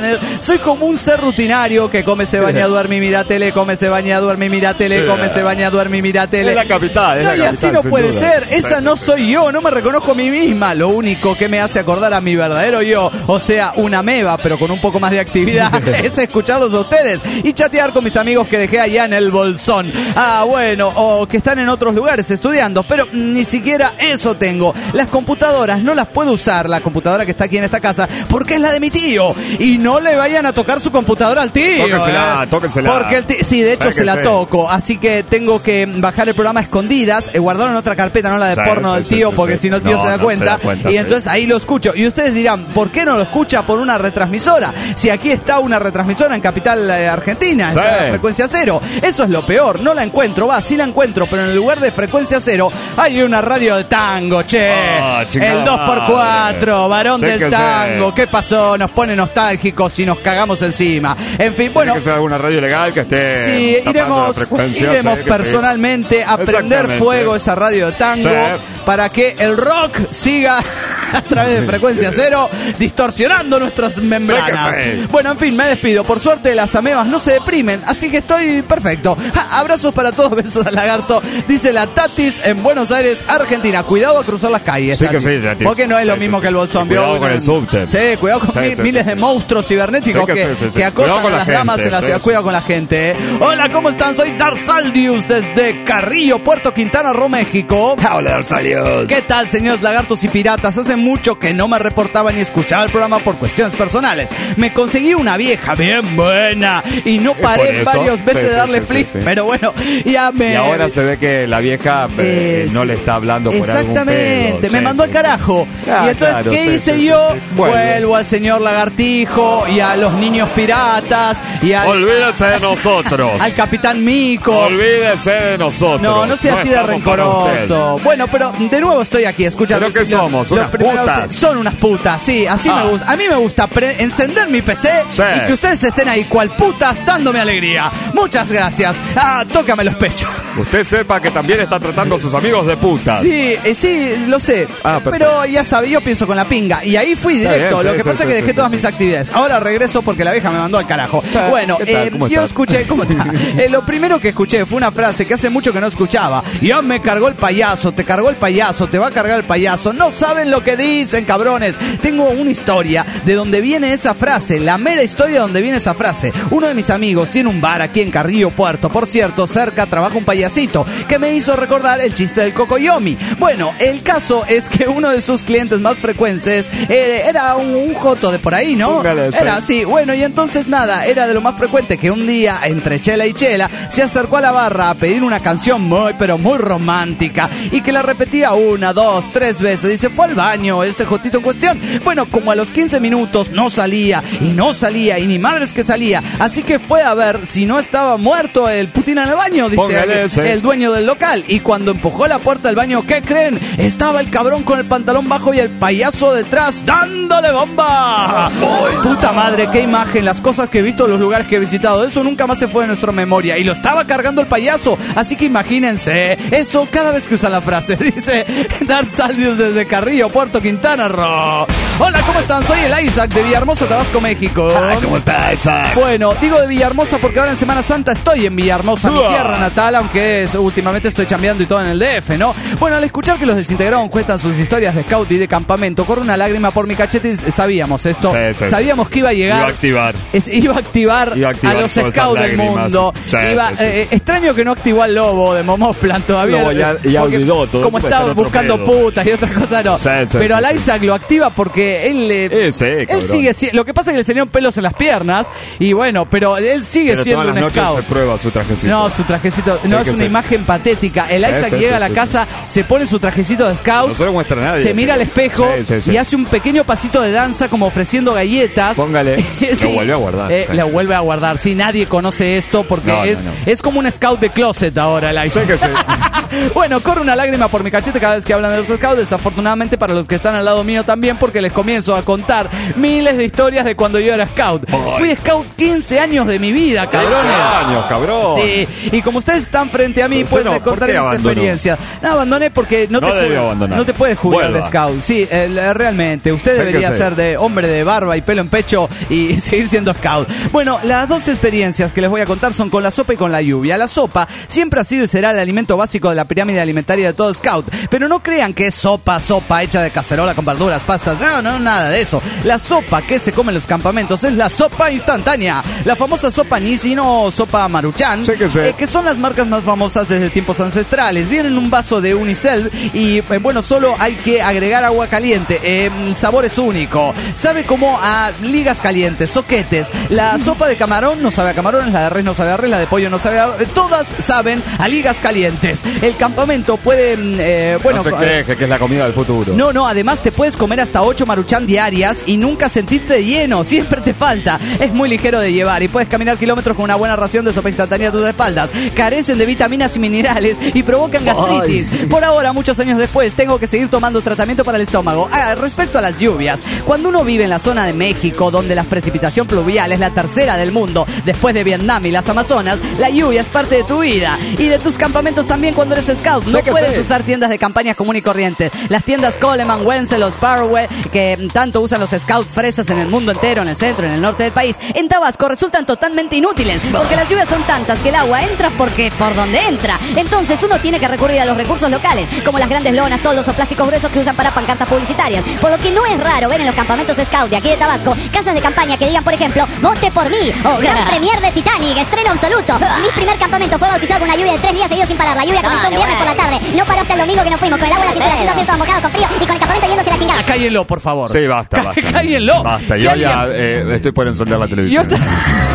Soy como un ser rutinario que come, se baña, duerme y mira tele, come, se baña, duerme y mira tele, come, se baña, duerme y mira tele. Es la capital, es no, la y capital, así no puede duda. ser. Esa no soy yo, no me reconozco a mí misma. Lo único que me hace acordar a mi verdadero yo, o sea, una ameba, pero con un poco más de actividad, es escucharlos a ustedes y chatear con mis amigos que dejé allá en el bolsón. Ah, bueno, o que están en otros lugares estudiando, pero ni siquiera eso tengo. Las computadoras no las puedo usar, la computadora que está aquí en esta casa, porque es la de mi tío. Y no le vayan a tocar su computadora al tío. Tóquensela, ¿eh? tóquensela. Porque el tío, sí, de hecho se la toco, así que tengo que bajar el programa a escondidas, eh, guardarlo en otra carpeta, no la de Sí, porno sí, del sí, tío, sí, porque sí. si no el tío No, se da no, cuenta, se da cuenta, y sí. entonces ahí lo escucho. Y ustedes dirán, ¿por qué no lo escucha por una retransmisora? Si aquí está una retransmisora en Capital eh, Argentina, Sí. está la Frecuencia Cero. Eso es lo peor, no la encuentro, va, sí la encuentro, pero en el lugar de Frecuencia Cero hay una radio de tango, che. Ah, chingada el dos por cuatro, varón Sí del que tango. sí. ¿Qué pasó? Nos pone nostálgicos y nos cagamos encima. En fin, bueno. Tiene que ser alguna radio legal que esté Sí, tapando iremos, la frecuencia, iremos sí, que sí. personalmente a prender Exactamente. fuego esa radio de tango Sí. para que el rock siga a través de Frecuencia Cero distorsionando nuestras membranas. Sí que sí. Bueno, en fin, me despido. Por suerte las amebas no se deprimen, así que estoy perfecto. Ja, abrazos para todos, besos al lagarto. Dice la Tatis en Buenos Aires, Argentina. Cuidado a cruzar las calles. Sí que Tatis. sí, Tatis. Porque no es lo Sí, mismo sí, que el sí. bolsón. Y cuidado ¿vio? con el subte. Sí, cuidado con Sí, mil- sí, miles sí, de sí. monstruos cibernéticos Sí que que, sí, sí, sí. que acosan Cuidado con a la las damas gente, en la sí, ciudad. sí. Cuidado con la gente. ¿eh? Hola, ¿cómo están? Soy Darsaldius desde Carrillo, Puerto Quintana Roo, México. Hola, Darsaldius. ¿Qué tal, señores lagartos y piratas? Hace mucho que no me reportaba ni escuchaba el programa por cuestiones personales. Me conseguí una vieja bien buena y no paré por eso? varias veces Sí, de sí, darle sí, flip, sí, sí. pero bueno, ya me... Y ahora se ve que la vieja eh, Eh, no sí. le está hablando por algún Exactamente, pedo. me Sí, mandó sí, al carajo. sí. Ah, y entonces, claro, ¿qué sí, hice sí, yo? sí, sí. Vuelve. Vuelvo al señor lagartijo y a los niños piratas y al, Olvídese de nosotros. al capitán Mico. Olvídese de nosotros. No, no sea así de estamos para usted. rencoroso. Bueno, pero de nuevo estoy aquí escuchando. ¿Pero qué Los- somos? los ¿Unas primeros- putas? Son unas putas, sí, así Ah. me gusta. A mí me gusta pre- encender mi P C Sí. y que ustedes estén ahí cual putas dándome alegría. Muchas gracias. Ah, tócame los pechos. Usted sepa que también está tratando a sus amigos de puta. Sí, eh, sí, lo sé. Ah, perfecto. pero ya sabe, yo pienso con la pinga. Y ahí fui Está directo. bien, lo sí, que sí, pasa sí, es que sí, dejé sí, todas sí. mis actividades. Ahora regreso porque la vieja me mandó al carajo. Sí. Bueno, ¿Qué tal? eh, ¿Cómo yo estás? escuché, ¿cómo está? Eh, lo primero que escuché fue una frase que hace mucho que no escuchaba. Ya me cargó el payaso, te cargó el payaso, te va a cargar el payaso. No saben lo que dicen, cabrones. Tengo una historia de donde viene esa frase, la mera historia de donde viene esa frase. Uno de mis amigos tiene un bar aquí en Carrillo Puerto. Por cierto, cerca trabaja un payasito que me hizo recordar el chiste del Cocoyomi. Bueno, el caso es que uno de sus clientes más frecuentes eh, era un, un joto de por ahí, ¿no? Póngale, sí. Era así. Bueno, y entonces nada, era de lo más frecuente que un día, entre chela y chela, se acercó a la barra a pedir una canción muy, pero muy romántica y que la repetía una, dos, tres veces. Dice, fue al baño este jotito en cuestión. Bueno, como a los quince minutos no salía y no salía y ni madres que salía. Así que fue a ver si no estaba muerto el Putin en el baño, dice Póngale el, ese. el dueño del local. Y cuando empujó la puerta del baño, ¿qué creen? Estaba el cabrón con el pantalón bajo y el payaso detrás dándole bomba. ¡Ay, puta madre, qué imagen! Las cosas que he visto en los lugares que he visitado, eso nunca más se fue de nuestra memoria. Y lo estaba cargando el payaso. Así que imagínense eso cada vez que usa la frase. Dice Darsaldius desde Carrillo, Puerto Quintana Roo. Hola, ¿cómo están? Soy el Isaac de Villahermosa, Tabasco, México. Ay, ¿cómo está esa? Bueno, digo de Villahermosa porque ahora en Semana Santa estoy en Villahermosa, mi tierra natal, aunque es- últimamente estoy chambeando y todo en el D F, ¿no? Bueno, al escuchar que los desintegrados cuentan sus historias de scout y de campamento, corre una lágrima por mi cachete y sabíamos esto. Sí, sí. Sabíamos que iba a llegar. Iba a activar. Es- iba a activar, Iba a activar a los todas esas scouts del lágrimas. mundo. Sí, Iba- sí, sí. eh, extraño que no activó al lobo de Momoplan todavía. Lobo ya- ya porque olvidó todo, Como está estaba en otro buscando pedo. putas y otras cosas, no. Sí, sí, Pero sí, al sí. Isaac lo activa porque él. eh, Eh, sí, él cabrón. sigue si- Lo que pasa es que le salieron pelos en las piernas. Y bueno, pero él sigue Pero siendo todas un las noches scout. se prueba su trajecito. No, su trajecito. Sí, no, es que una sí. imagen patética. El Isaac sí, llega sí, a la sí, casa, se pone su trajecito de scout. No se lo muestra a nadie. Se mira al espejo Sí, sí, sí. y hace un pequeño pasito de danza como ofreciendo galletas. Póngale. Sí. Lo vuelve a guardar. Eh, Sí. Lo vuelve a guardar. Sí, nadie conoce esto porque No, no, es, no. es como un scout de closet ahora el Sé Isaac. que sí. Bueno, corre una lágrima por mi cachete cada vez que hablan de los scouts. Desafortunadamente para los que están al lado mío también, porque les comienzo a contar miles de historias de cuando yo era scout. Ay. Fui scout quince años de mi vida, cabrones. quince años, cabrón. Sí, y como ustedes están frente a mí, pueden no, contar mis abandonó? experiencias. No, abandoné porque no, no, te, ju- no te puedes jugar Vuelva. de scout. Sí, el, realmente. Usted debería ser de hombre de barba y pelo en pecho y seguir siendo scout. Bueno, las dos experiencias que les voy a contar son con la sopa y con la lluvia. La sopa siempre ha sido y será el alimento básico de la pirámide alimentaria de todo scout. Pero no crean que es sopa, sopa hecha de cacerola con verduras, pastas. No, no, nada de eso. La sopa que se come en los campamentos es la sopa instantánea. La famosa sopa Nisi, no sopa Maruchan, sí que, sí. Eh, que son las marcas más famosas desde tiempos ancestrales. Viene en un vaso de Unicel y, eh, bueno, solo hay que agregar agua caliente. Eh, el sabor es único. Sabe como a ligas calientes, soquetes. La sopa de camarón no sabe a camarones, la de res no sabe a res, la de pollo no sabe a... Todas saben a ligas calientes. El campamento puede... Eh, bueno, no se queje, que es la comida del futuro. No, no, además te puedes comer hasta ocho Maruchan diarias y nunca sentirte lleno. Siempre te falta. Es muy ligero de llevar y puedes caminar kilómetros con una buena ración de sopa instantánea a tus espaldas. Carecen de vitaminas y minerales y provocan gastritis. Ay. Por ahora, muchos años después, tengo que seguir tomando tratamiento para el estómago. Ah, respecto a las lluvias, cuando uno vive en la zona de México, donde la precipitación pluvial es la tercera del mundo, después de Vietnam y las Amazonas, la lluvia es parte de tu vida y de tus campamentos también cuando eres scout. No puedes usar tiendas de campañas común y corrientes. Las tiendas Coleman, Wenzel, los Parway, que tanto usan los scouts fresas en el mundo entero, en el centro, en el norte del país, en Tabasco resultan totalmente inútiles, porque las lluvias son tantas que el agua entra porque por donde entra. Entonces uno tiene que recurrir a los recursos locales, como las grandes lonas, toldos o plásticos gruesos que usan para pancartas publicitarias. Por lo que no es raro ver en los campamentos scout de aquí de Tabasco casas de campaña que digan, por ejemplo, vote por mí, o gran premier de Titanic, estreno absoluto. Mi primer campamento fue bautizado con una lluvia de tres días seguidos sin parar. La lluvia comenzó un viernes por la tarde, no paró hasta el domingo que nos fuimos, con el agua de la cintura, haciendo todos mojados con frío y con el campamento yéndose la chingada. Cállenlo, por favor. Sí, basta, basta. Cállenlo. Basta, yo ya eh, estoy por encender la televisión. Yo,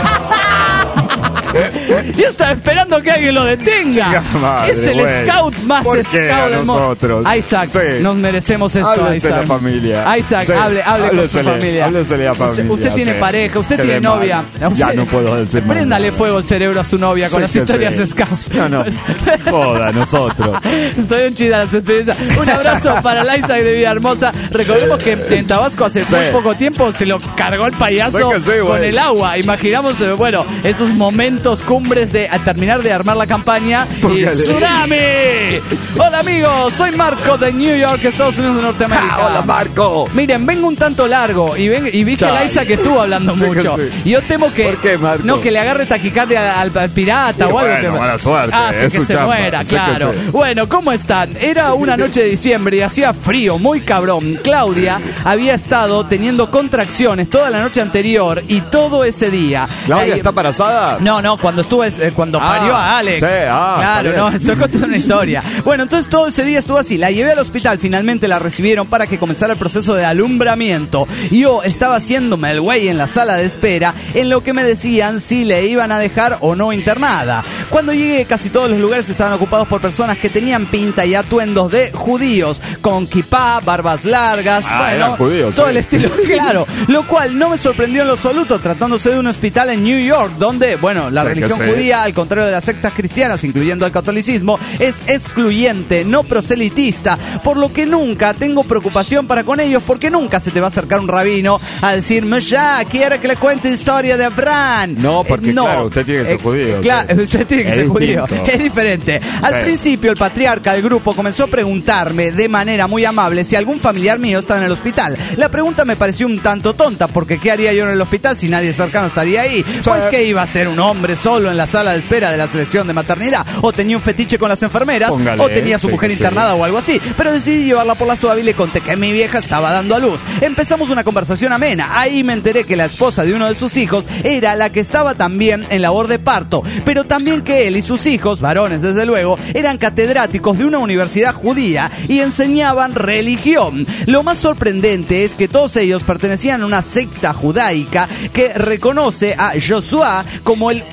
yo estaba esperando que alguien lo detenga. Madre, es el güey. scout más ¿Por scout qué a del mundo. nosotros? Isaac, sí. Nos merecemos esto, Háblese Isaac. la familia. Isaac, sí. hable, hable con su familia. Háblese la familia. Usted tiene sí. pareja, usted Qué tiene novia. Mal. Usted, ya no puedo decir más. Préndale fuego el cerebro a su novia con sí, las sí, historias sí. de scout. No, no. Joda, nosotros. Estoy en chida las experiencias. Un abrazo para la Isaac de Villahermosa. Recordemos que en Tabasco hace sí. muy poco tiempo se lo cargó el payaso sí, sí, con el agua. Imaginamos, bueno, esos momentos cumbres de a terminar de armar la campaña. Y ¡tsunami! Hola amigos, soy Marco de New York, Estados Unidos de Norteamérica. Ah, hola Marco. Miren, vengo un tanto largo y, ven, y vi que la Isaac estuvo hablando sí, mucho. Sí. Y yo temo que ¿por qué, Marco? No, que le agarre taquicardia al, al pirata sí, o algo. Bueno, que mala suerte. Ah, sí, es que se chamba. muera, sí claro. Sí. Bueno, ¿cómo están? Era una noche de diciembre y hacía frío, muy cabrón. Claudia había estado teniendo contracciones toda la noche anterior y todo ese día. ¿Claudia Ahí, está embarazada? No, no, cuando estuve, eh, cuando ah, parió a Alex. Sí, ah, claro, no, estoy contando una historia. Bueno, entonces todo ese día estuvo así. La llevé al hospital, finalmente la recibieron para que comenzara el proceso de alumbramiento. Yo estaba haciéndome el güey en la sala de espera, en lo que me decían si le iban a dejar o no internada. Cuando llegué, casi todos los lugares estaban ocupados por personas que tenían pinta y atuendos de judíos, con kipá, barbas largas, ah, bueno, judíos, todo sí. el estilo, claro, lo cual no me sorprendió en lo absoluto, tratándose de un hospital en New York, donde, bueno, la sí, religión sí. judía, al contrario de las sectas cristianas, incluyendo al catolicismo, es excluyente, no proselitista, por lo que nunca tengo preocupación para con ellos, porque nunca se te va a acercar un rabino a decirme, ya, quiere que le cuente historia de Abraham. No, porque eh, no. claro, usted tiene que ser judío. Eh, claro, sí. usted tiene que es ser distinto. judío. Es diferente. Al sí. principio, el patriarca del grupo comenzó a preguntarme de manera muy amable si algún familiar mío estaba en el hospital. La pregunta me pareció un tanto tonta, porque ¿qué haría yo en el hospital si nadie cercano estaría ahí? Sí. Pues que iba a ser un hombre solo en la sala de espera de la selección de maternidad, o tenía un fetiche con las enfermeras, Póngale, o tenía a su sí, mujer sí. internada o algo así. Pero decidí llevarla por la suave y le conté que mi vieja estaba dando a luz. Empezamos una conversación amena. Ahí me enteré que la esposa de uno de sus hijos era la que estaba también en labor de parto, pero también que él y sus hijos, varones desde luego, eran catedráticos de una universidad judía y enseñaban religión. Lo más sorprendente es que todos ellos pertenecían a una secta judaica que reconoce a Josué como el último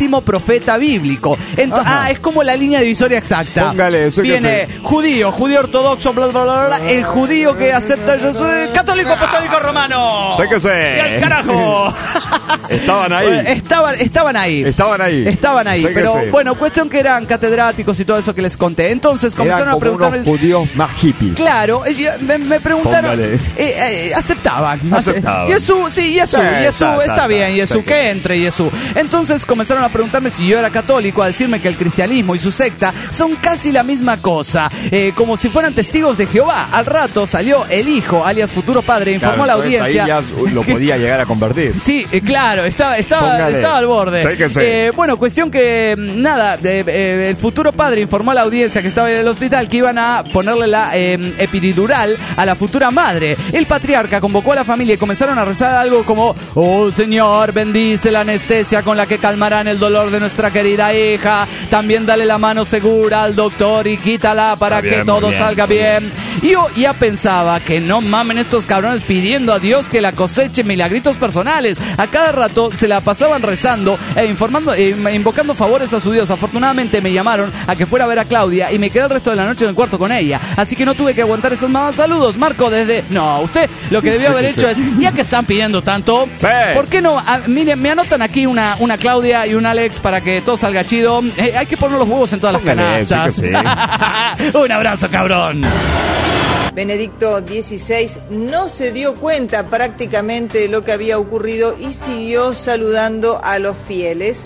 último profeta bíblico. Ento- ah, es como la línea divisoria exacta. Póngale, eso que Viene sé. judío, judío ortodoxo, bla, bla, bla, bla, el judío que acepta yo soy católico apostólico romano. Sé que sé. ¡Y al carajo! Estaban ahí. Estaban, estaban ahí. Estaban ahí. Estaban ahí. Sé que Pero sé. bueno, cuestión que eran catedráticos y todo eso que les conté. Entonces comenzaron Eran a como preguntarme. unos judíos más hippies. Claro, ellos me, me preguntaron. Póngale. Eh, eh, aceptaban. Aceptaban. Jesús, sí, Jesús, Sí, Jesús, está, está, está, bien, está, Jesús, está que bien. entre Jesús. Entonces comenzaron a preguntarme si yo era católico, a decirme que el cristianismo y su secta son casi la misma cosa, eh, como si fueran testigos de Jehová. Al rato salió el hijo, alias futuro padre, informó Claro, a la audiencia. Ahí ya lo podía llegar a convertir. Sí, eh, claro, estaba, estaba, Póngale. estaba al borde. Sé que sé. Eh, bueno, cuestión que, mm, nada, eh, eh, el futuro padre informó a la audiencia que estaba en el hospital que iban a ponerle la eh, epidural a la futura madre. El patriarca convocó a la familia y comenzaron a rezar algo como: oh Señor, bendice la anestesia con la que calmarán el dolor de nuestra querida hija. También dale la mano segura al doctor y quítala para Está bien, que todo muy bien, salga muy bien. Y yo ya pensaba que no mamen estos cabrones pidiendo a Dios que la coseche milagritos personales. A cada rato se la pasaban rezando e informando, e invocando favores a su Dios. Afortunadamente me llamaron a que fuera a ver a Claudia y me quedé el resto de la noche en el cuarto con ella. Así que no tuve que aguantar esos mamás. Saludos, Marco, desde... No, usted lo que debió haber hecho es, ya que están pidiendo tanto, Sí. ¿por qué no? Ah, miren, me anotan aquí una, una Claudia y un Alex para que todo salga chido. Eh, hay que poner los huevos en todas Póngale, las canastas. sí que Un abrazo, cabrón. Benedicto dieciséis no se dio cuenta prácticamente de lo que había ocurrido y siguió saludando a los fieles.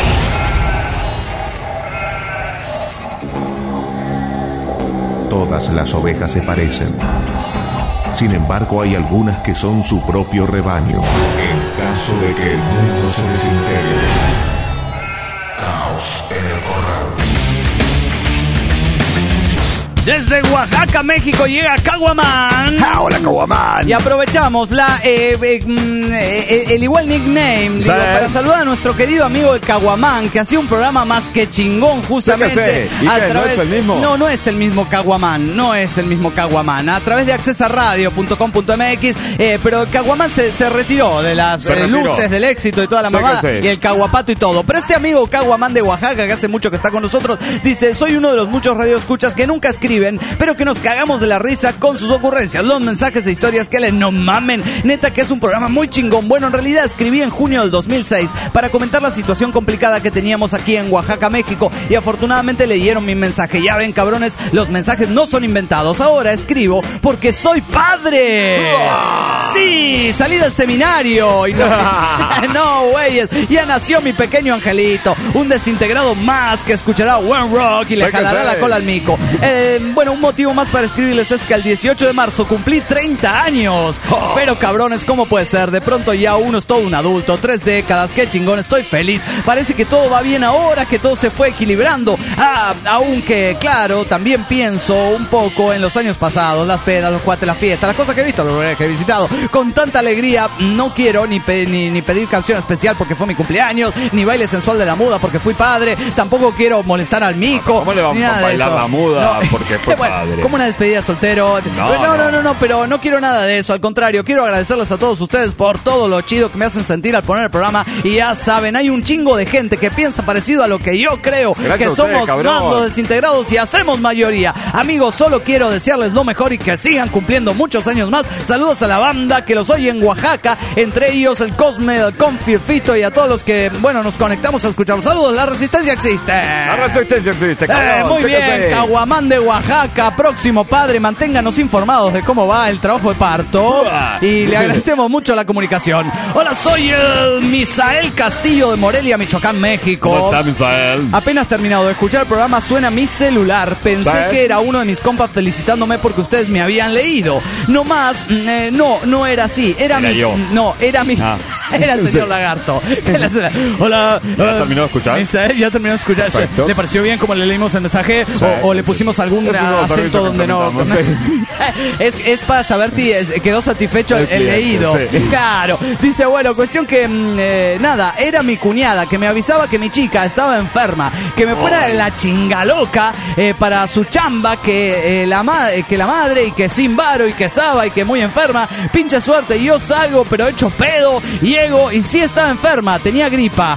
Todas las ovejas se parecen. Sin embargo, hay algunas que son su propio rebaño. En caso de que el mundo se desintegre, caos en el corral. Desde Oaxaca, México, llega Caguamán. Ah, hola, Caguamán. Y aprovechamos la eh, eh, mm, eh, el igual nickname Sí. digo, para saludar a nuestro querido amigo el Caguamán, que hacía un programa más que chingón justamente. sé. ¿Y a qué, no es el mismo? No, no es el mismo Caguamán, no es el mismo Caguamán. A través de accesaradio punto com punto m x, eh, pero el Caguamán se, se retiró de las Se eh, retiró. luces del éxito y toda la Sé mamada, que sé. y el Caguapato y todo. Pero este amigo Caguamán de Oaxaca, que hace mucho que está con nosotros, dice: soy uno de los muchos radioescuchas que nunca escriben, pero que nos cagamos de la risa con sus ocurrencias, los mensajes de historias que les no mamen. Neta que es un programa muy chingón. Bueno, en realidad escribí en junio del dos mil seis para comentar la situación complicada que teníamos aquí en Oaxaca, México, y afortunadamente leyeron mi mensaje. Ya ven, cabrones, los mensajes no son inventados. Ahora escribo porque soy padre. Sí, salí del seminario y no, no, güeyes, ya nació mi pequeño angelito, un desintegrado más que escuchará One Rock y le Sé que jalará sé. la cola al mico. Eh, bueno, un motivo más para escribirles es que el dieciocho de marzo cumplí treinta años. Pero cabrones, ¿cómo puede ser? De pronto ya uno es todo un adulto, tres décadas, qué chingón, estoy feliz. Parece que todo va bien ahora, que todo se fue equilibrando. Ah, aunque, claro, también pienso un poco en los años pasados, las pedas, los cuates, las fiestas, las cosas que he visto, los lugares que he visitado. Con tanta alegría, no quiero ni, pe- ni, ni pedir canción especial porque fue mi cumpleaños, ni baile sensual de la muda porque fui padre, tampoco quiero molestar al mico. ¿Cómo le vamos ni nada a de bailar eso. la muda No. porque fue Bueno, padre? como una despedida soltero. No, No, no, no. no, no, pero no quiero nada de eso. Al contrario, quiero agradecerles a todos ustedes por todo lo chido que me hacen sentir al poner el programa. Y ya saben, hay un chingo de gente que piensa parecido a lo que yo creo. Gracias que a ustedes, somos cabrón. mandos desintegrados y hacemos mayoría. Amigos, solo quiero desearles lo mejor y que sigan cumpliendo muchos años más. Saludos a la banda que los oye en Oaxaca, entre ellos el Cosme, el Confi, el Fito y a todos los que, bueno, nos conectamos a escucharlos. Saludos, la resistencia existe. La resistencia existe, Eh, cabrón. muy sé que bien, sé. Caguamán de Oaxaca, próximo padre, manténganos informados de cómo va el trabajo de parto y le agradecemos mucho la comunicación. Hola, soy el Misael Castillo de Morelia, Michoacán, México. ¿Cómo está, Misael? Apenas terminado de escuchar el programa suena mi celular. Pensé ¿Sabes? que era uno de mis compas felicitándome porque ustedes me habían leído. No más, mm, eh, no, no era así. Era, Era mi, yo. No, era mi, Ah. era el señor Lagarto. Era el- Hola. ¿Ya eh, terminó de escuchar? Misael, ya terminó de escuchar. Perfecto. ¿Le pareció bien como le leímos el mensaje? Sí, o, o le sí. pusimos algún Es un nuevo acento servicio que donde no. implementamos, es, es para saber si es- quedó satisfecho el, El el cliente, leído. sí. Claro. Dice, bueno, cuestión que mm, eh, nada, era mi cuñada que me avisaba que mi chica estaba enferma, que me fuera la chingaloca eh, para su chamba, que, eh, la ma- eh, que la madre y que sin varo y que estaba y que muy enferma. Pinche mucha suerte. Y yo salgo, pero hecho pedo, llego y sí estaba enferma, tenía gripa.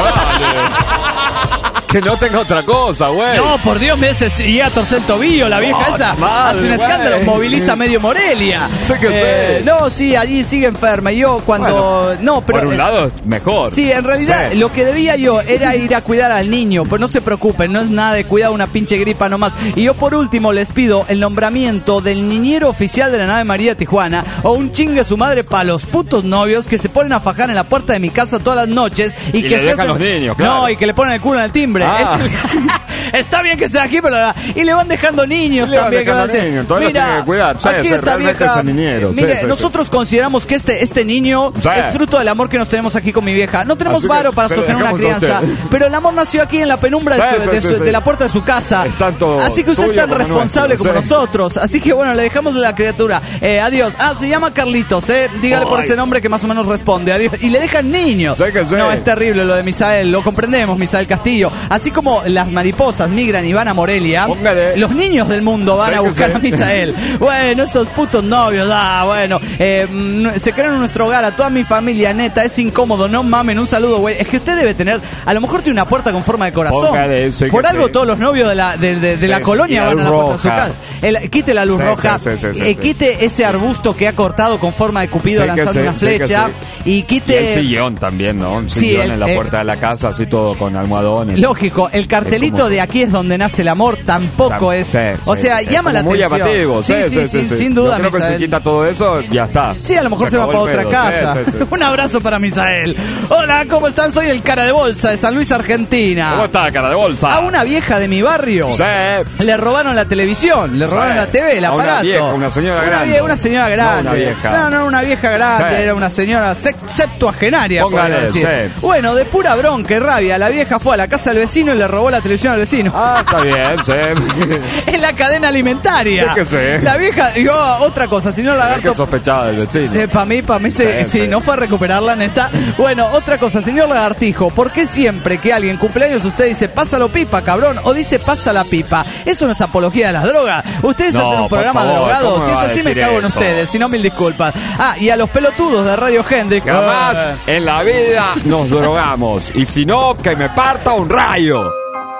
Que no tenga otra cosa, güey. No, por Dios, me hace llega a torcer el tobillo, la vieja oh, esa. Madre, hace un escándalo, güey. moviliza medio Morelia. Sí que eh, sí. No, sí, allí sigue enferma. Yo cuando... Bueno, no, pero... por un lado es mejor. Sí, en realidad Sí. lo que debía yo era ir a cuidar al niño. Pero no se preocupen, no es nada de cuidar una pinche gripa nomás. Y yo por último les pido el nombramiento del niñero oficial de la nave María Tijuana o un chingue su madre para los putos novios que se ponen a fajar en la puerta de mi casa todas las noches y, Y que le se dejan hacen... los niños, claro. No, y que le ponen el culo en el timbre. Ah. Es el- Está bien que sea aquí, pero y le van dejando niños Y le van también. dejando que van a hacer. niños, todos los tienen que cuidar. Sí, aquí sí, esta realmente vieja. son niñeros. Mire, Sí, sí, nosotros sí. consideramos que este este niño Sí. es fruto del amor que nos tenemos aquí con mi vieja. No tenemos Así que varo para se lo sostener una dejamos a crianza, usted. pero el amor nació aquí en la penumbra de, Sí, su- sí, de sí, su- sí. de la puerta de su casa. Es tanto Así que usted es suyo tan como responsable nuestro, como sí. nosotros. Así que bueno, le dejamos la criatura. Eh, adiós. Ah, se llama Carlitos, eh. Dígale por Ay. ese nombre que más o menos responde. Adiós. Y le dejan niños. Sí que sí. No, es terrible lo de Misael. Lo comprendemos, Misael Castillo. Así como las mariposas migran y van a Morelia, Póngale. los niños del mundo van Sí a que buscar sí. a Misael. Bueno, esos putos novios, ah, bueno. Eh, mm, se crean en nuestro hogar, a toda mi familia, neta, es incómodo, no mamen, un saludo, güey. Es que usted debe tener, a lo mejor tiene una puerta con forma de corazón. Póngale, sí que Por algo sí. todos los novios de la, de, de- de Sí, la sí, colonia y la van a la luz puerta de su roja. casa. El- quite la luz Sí, roja, sí, sí, sí, eh, sí. quite ese arbusto que ha cortado con forma de cupido Sí que lanzando sí, una sí que flecha sí. y Y quite... el sillón también, ¿no? Un Sí, sillón el- en la eh, puerta de la casa, así todo con almohadones. Lógico, el cartelito Es como- de aquí es donde nace el amor tampoco Tam- es... sí, o sí, sea, es llama la como muy atención. llamativo, sí, sí, sí, sí. sin duda, Yo creo que Misael. si quita todo eso, ya está. Sí, a lo mejor se, va acabó para el otra pedo. casa. Sí, sí, sí. Un abrazo para Misael. Hola, ¿cómo están? Soy el cara de bolsa de San Luis, Argentina. ¿Cómo está, cara de bolsa? A una vieja de mi barrio Sí. le robaron la televisión, le robaron Sí. la T V, el A una aparato. vieja, una señora Una grande. vie- Una señora grande. No una vieja. No, no, una vieja grande, Sí. era una señora sec- septuagenaria. Póngale, podría decir. sí. Bueno, de pura bronca y rabia, la vieja fue a la casa del vecino y le robó la televisión al vecino. Ah, está bien, sí. Es la cadena alimentaria. Sí que sí. La vieja, digo, otra cosa, señor Tenés Lagarto. que sospechaba del vecino. para mí, para mí, se, Sí, sí, sí. no fue a recuperarla, neta. Bueno, otra cosa, señor Lagartijo, ¿por qué siempre que alguien cumpleaños usted dice pásalo pipa, cabrón? O dice pasa la pipa. Eso no es apología de las drogas. Ustedes No, hacen un por programa favor, drogado. ¿cómo Si me es va a así, me decir cago en eso? ustedes. Si no, mil disculpas. Ah, y a los pelotudos de Radio Hendrix. Jamás eh, en la vida nos drogamos. Y si no, que me parta un rayo.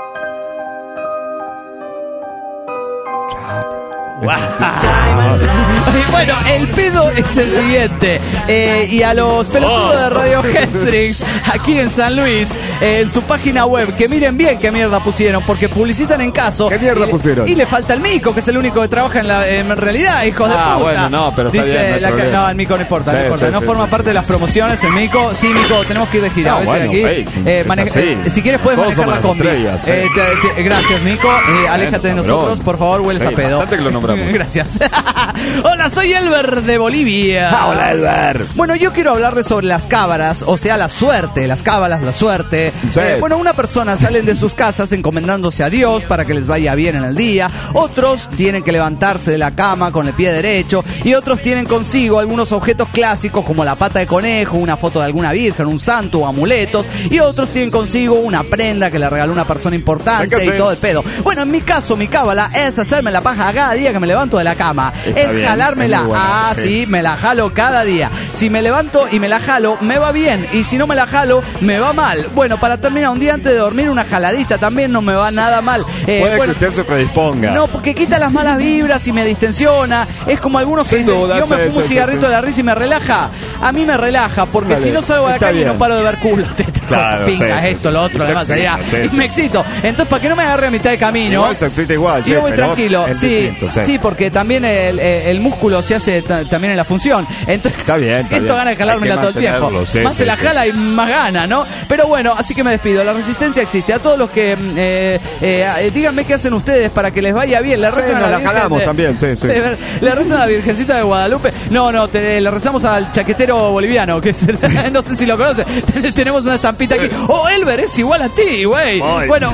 Y bueno, el pedo es el siguiente. Eh, y a los pelotudos de Radio Hendrix, aquí en San Luis, eh, en su página web, que miren bien qué mierda pusieron, porque publicitan en caso. ¿Qué mierda y, pusieron? Y le falta el mico, que es el único que trabaja en la en realidad, hijos de Ah, puta. bueno, no, pero está Dice bien, no hay la que- problema. no, el mico no importa, Sí, no importa. sí, no sí, forma sí, parte sí. de las promociones, el mico. Sí, mico, tenemos que ir de gira. No, vete bueno, de aquí. hey, Eh, es maneja- así. eh, si quieres puedes Todos manejar somos la las combi. estrellas, sí. Eh, te- te- gracias, mico. Eh, aléjate de Bueno, nosotros, cabrón. por favor, hueles a Sí, pedo. bastante que lo nombramos. Gracias. Hola, soy Elber de Bolivia. Ah, hola, Elber. Bueno, yo quiero hablarles sobre las cábalas, o sea, la suerte, las cábalas, la suerte. Sí. Eh, bueno, una persona salen de sus casas encomendándose a Dios para que les vaya bien en el día. Otros tienen que levantarse de la cama con el pie derecho. Y otros tienen consigo algunos objetos clásicos como la pata de conejo, una foto de alguna virgen, un santo o amuletos. Y otros tienen consigo una prenda que le regaló una persona importante Sí que y sí. todo el pedo. Bueno, en mi caso, mi cábala es hacerme la paja cada día que me levanto de la cama. Está es bien, jalármela. es muy bueno, ah, sí. sí, me la jalo cada día. Si me levanto y me la jalo, me va bien. Y si no me la jalo, me va mal. Bueno, para terminar, un día antes de dormir, una jaladita también no me va nada mal. Eh, Puede bueno, que usted se predisponga. no, porque quita las malas vibras y me distensiona. Es como algunos que Sin dicen, duda, yo me sí, fumo un sí, cigarrito sí, sí. de la risa y me relaja. A mí me relaja, porque Dale, si no salgo a la está calle y no bien. paro de ver culo, tetas, Claro, cosas, pingas, sí, sí, esto, sí. lo otro, Y se demás excita, allá. sí, y sí. me excito. Entonces, para que no me agarre a mitad de camino. Igual se excita igual, sí, yo voy pero tranquilo, es sí, distinto, sí. sí, porque también el, el- el músculo se hace ta- también en la función. Entonces, Está bien, está siento bien. ganas de jalármela Hay que todo el tiempo. mantenerlo, sí, más sí, se la sí. jala y más gana, ¿no? Pero bueno, así que me despido. La resistencia existe. A todos los que mm, eh, eh, eh, díganme qué hacen ustedes para que les vaya bien. Le Sí, rezan a nos la la Virgen jalamos de- también, sí, sí. de- Le rezan a la Virgencita de Guadalupe. No, no, te- le rezamos al chaquetero boliviano, que es el- no sé si lo conoce. Tenemos una estampita aquí. Oh, Elber es igual a ti, güey. Ay. Bueno,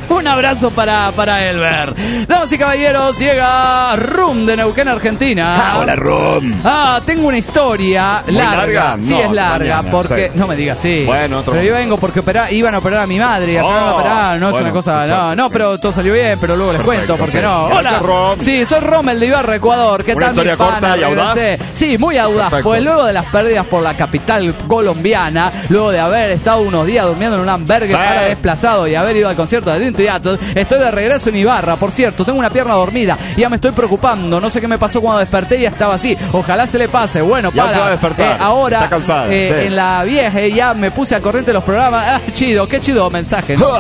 Un abrazo para, para Elber. Damas y caballeros, llega Rum de Neuquén, Argentina. Ah, hola, Rum. Ah, tengo una historia larga. larga? Sí, No, es larga, mañana, porque... sí. No me digas, sí. Bueno, otro pero yo momento. vengo porque operar, iban a operar a mi madre. Y al Oh, final la operaron, no es bueno, una cosa... perfecto. No, no, pero todo salió bien, pero luego les Perfecto, cuento, porque sí. no. Gracias, Hola. Rom. Sí, soy Rommel de Ibarra, Ecuador. ¿Qué Una tal, historia mis panas? corta y audaz. Regresé. Sí, muy audaz. Perfecto. Pues luego de las pérdidas por la capital colombiana, luego de haber estado unos días durmiendo en un albergue Sí. para desplazado y haber ido al concierto de Dream Theater, estoy de regreso en Ibarra. Por cierto, tengo una pierna dormida y ya me estoy preocupando. No sé qué me pasó cuando desperté y ya estaba así. Ojalá se le pase. Bueno, Ya para. se va a despertar. Eh, ahora, Está cansada, eh, sí. en la vieja ya me puse al corriente de los programas. Ah, chido, qué chido mensaje, ¿no?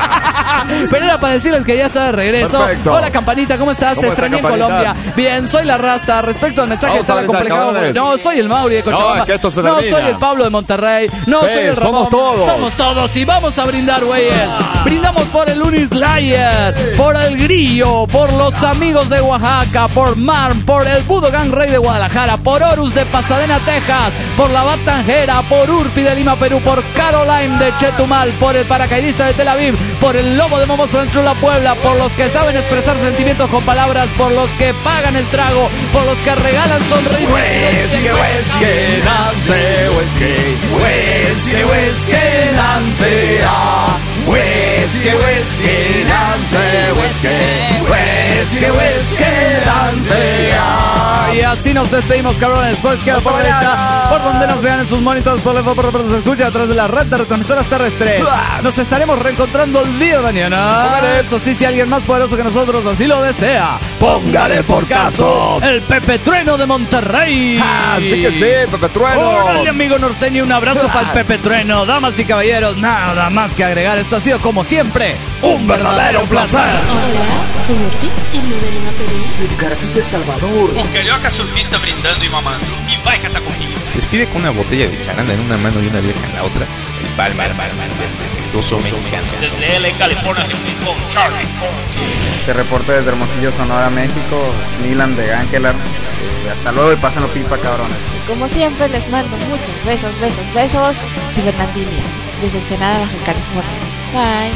Pero era para decirles que ya está de regreso. Perfecto. Hola, Campanita, ¿cómo estás? ¿Cómo Te está, extrañé en Campanita? Colombia. Bien, soy la Rasta. Respecto al mensaje, Vamos está a la brindar, complicado. cabrones. No, soy el Mauri de Cochabamba. No, es que esto se No, termina. soy el Pablo de Monterrey. No, Sí, soy el Ramón. somos todos. Somos todos y vamos a brindar, güeyes. Brindamos por el Unislayer, por el Grillo, por los amigos de Oaxaca, por Marm, por el Budogan Rey de Guadalajara, por Horus de Pasadena, Texas, por la Batanjera, por Urpi de Lima, Perú, por Caroline de Chetumal, por el paracaidista de Tel Aviv, por el Lobo de Momos Franchula, Puebla, por los que saben expresar sentimientos con palabras, por los que pagan el trago, por los que regalan sonrisas. Whisky, whisky, Nancy, whisky. Whisky, whisky, Nancy, ah. Whisky, whisky, Nancy, whisky. Whisky, whisky, Nancy, ah. Y así nos despedimos, cabrones. Por izquierda, por derecha, por donde nos vean en sus monitores, por por por por se escucha a través de la red de retransmisoras terrestres. Nos estaremos reencontrando el día de mañana. Eso sí, si alguien más poderoso que nosotros así lo desea, póngale por caso el Pepe Trueno de Monterrey. Así que sí, Pepe Trueno. Órale, amigo norteño, un abrazo para el Pepe Trueno. Damas y caballeros, nada más que agregar. Esto ha sido, como siempre, un verdadero placer. Hola, soy Urpi y vivo en una Perú. Gracias, El Salvador. Un carioca surfista brindando y mamando. Y vai catar coquinho. Se despide con una botella de charanda en una mano y una vieja en la otra. El Balmer, defectuoso mexicano. Desde L A, California, se con Charlie Cook. Este reporte desde Hermosillo, Sonora, México. Milan de Ángelar. Eh, hasta luego y pásenlo pipa, cabrones. Como siempre, les mando muchos besos, besos, besos. Cibernatindia, desde Ensenada, Baja California. Bye.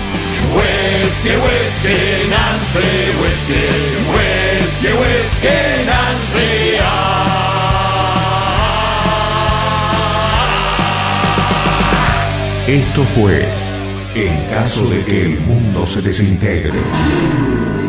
Whisky, whisky, Nancy, whisky. Whisky, whisky, Nancy, ah. Esto fue En caso de que el mundo se desintegre.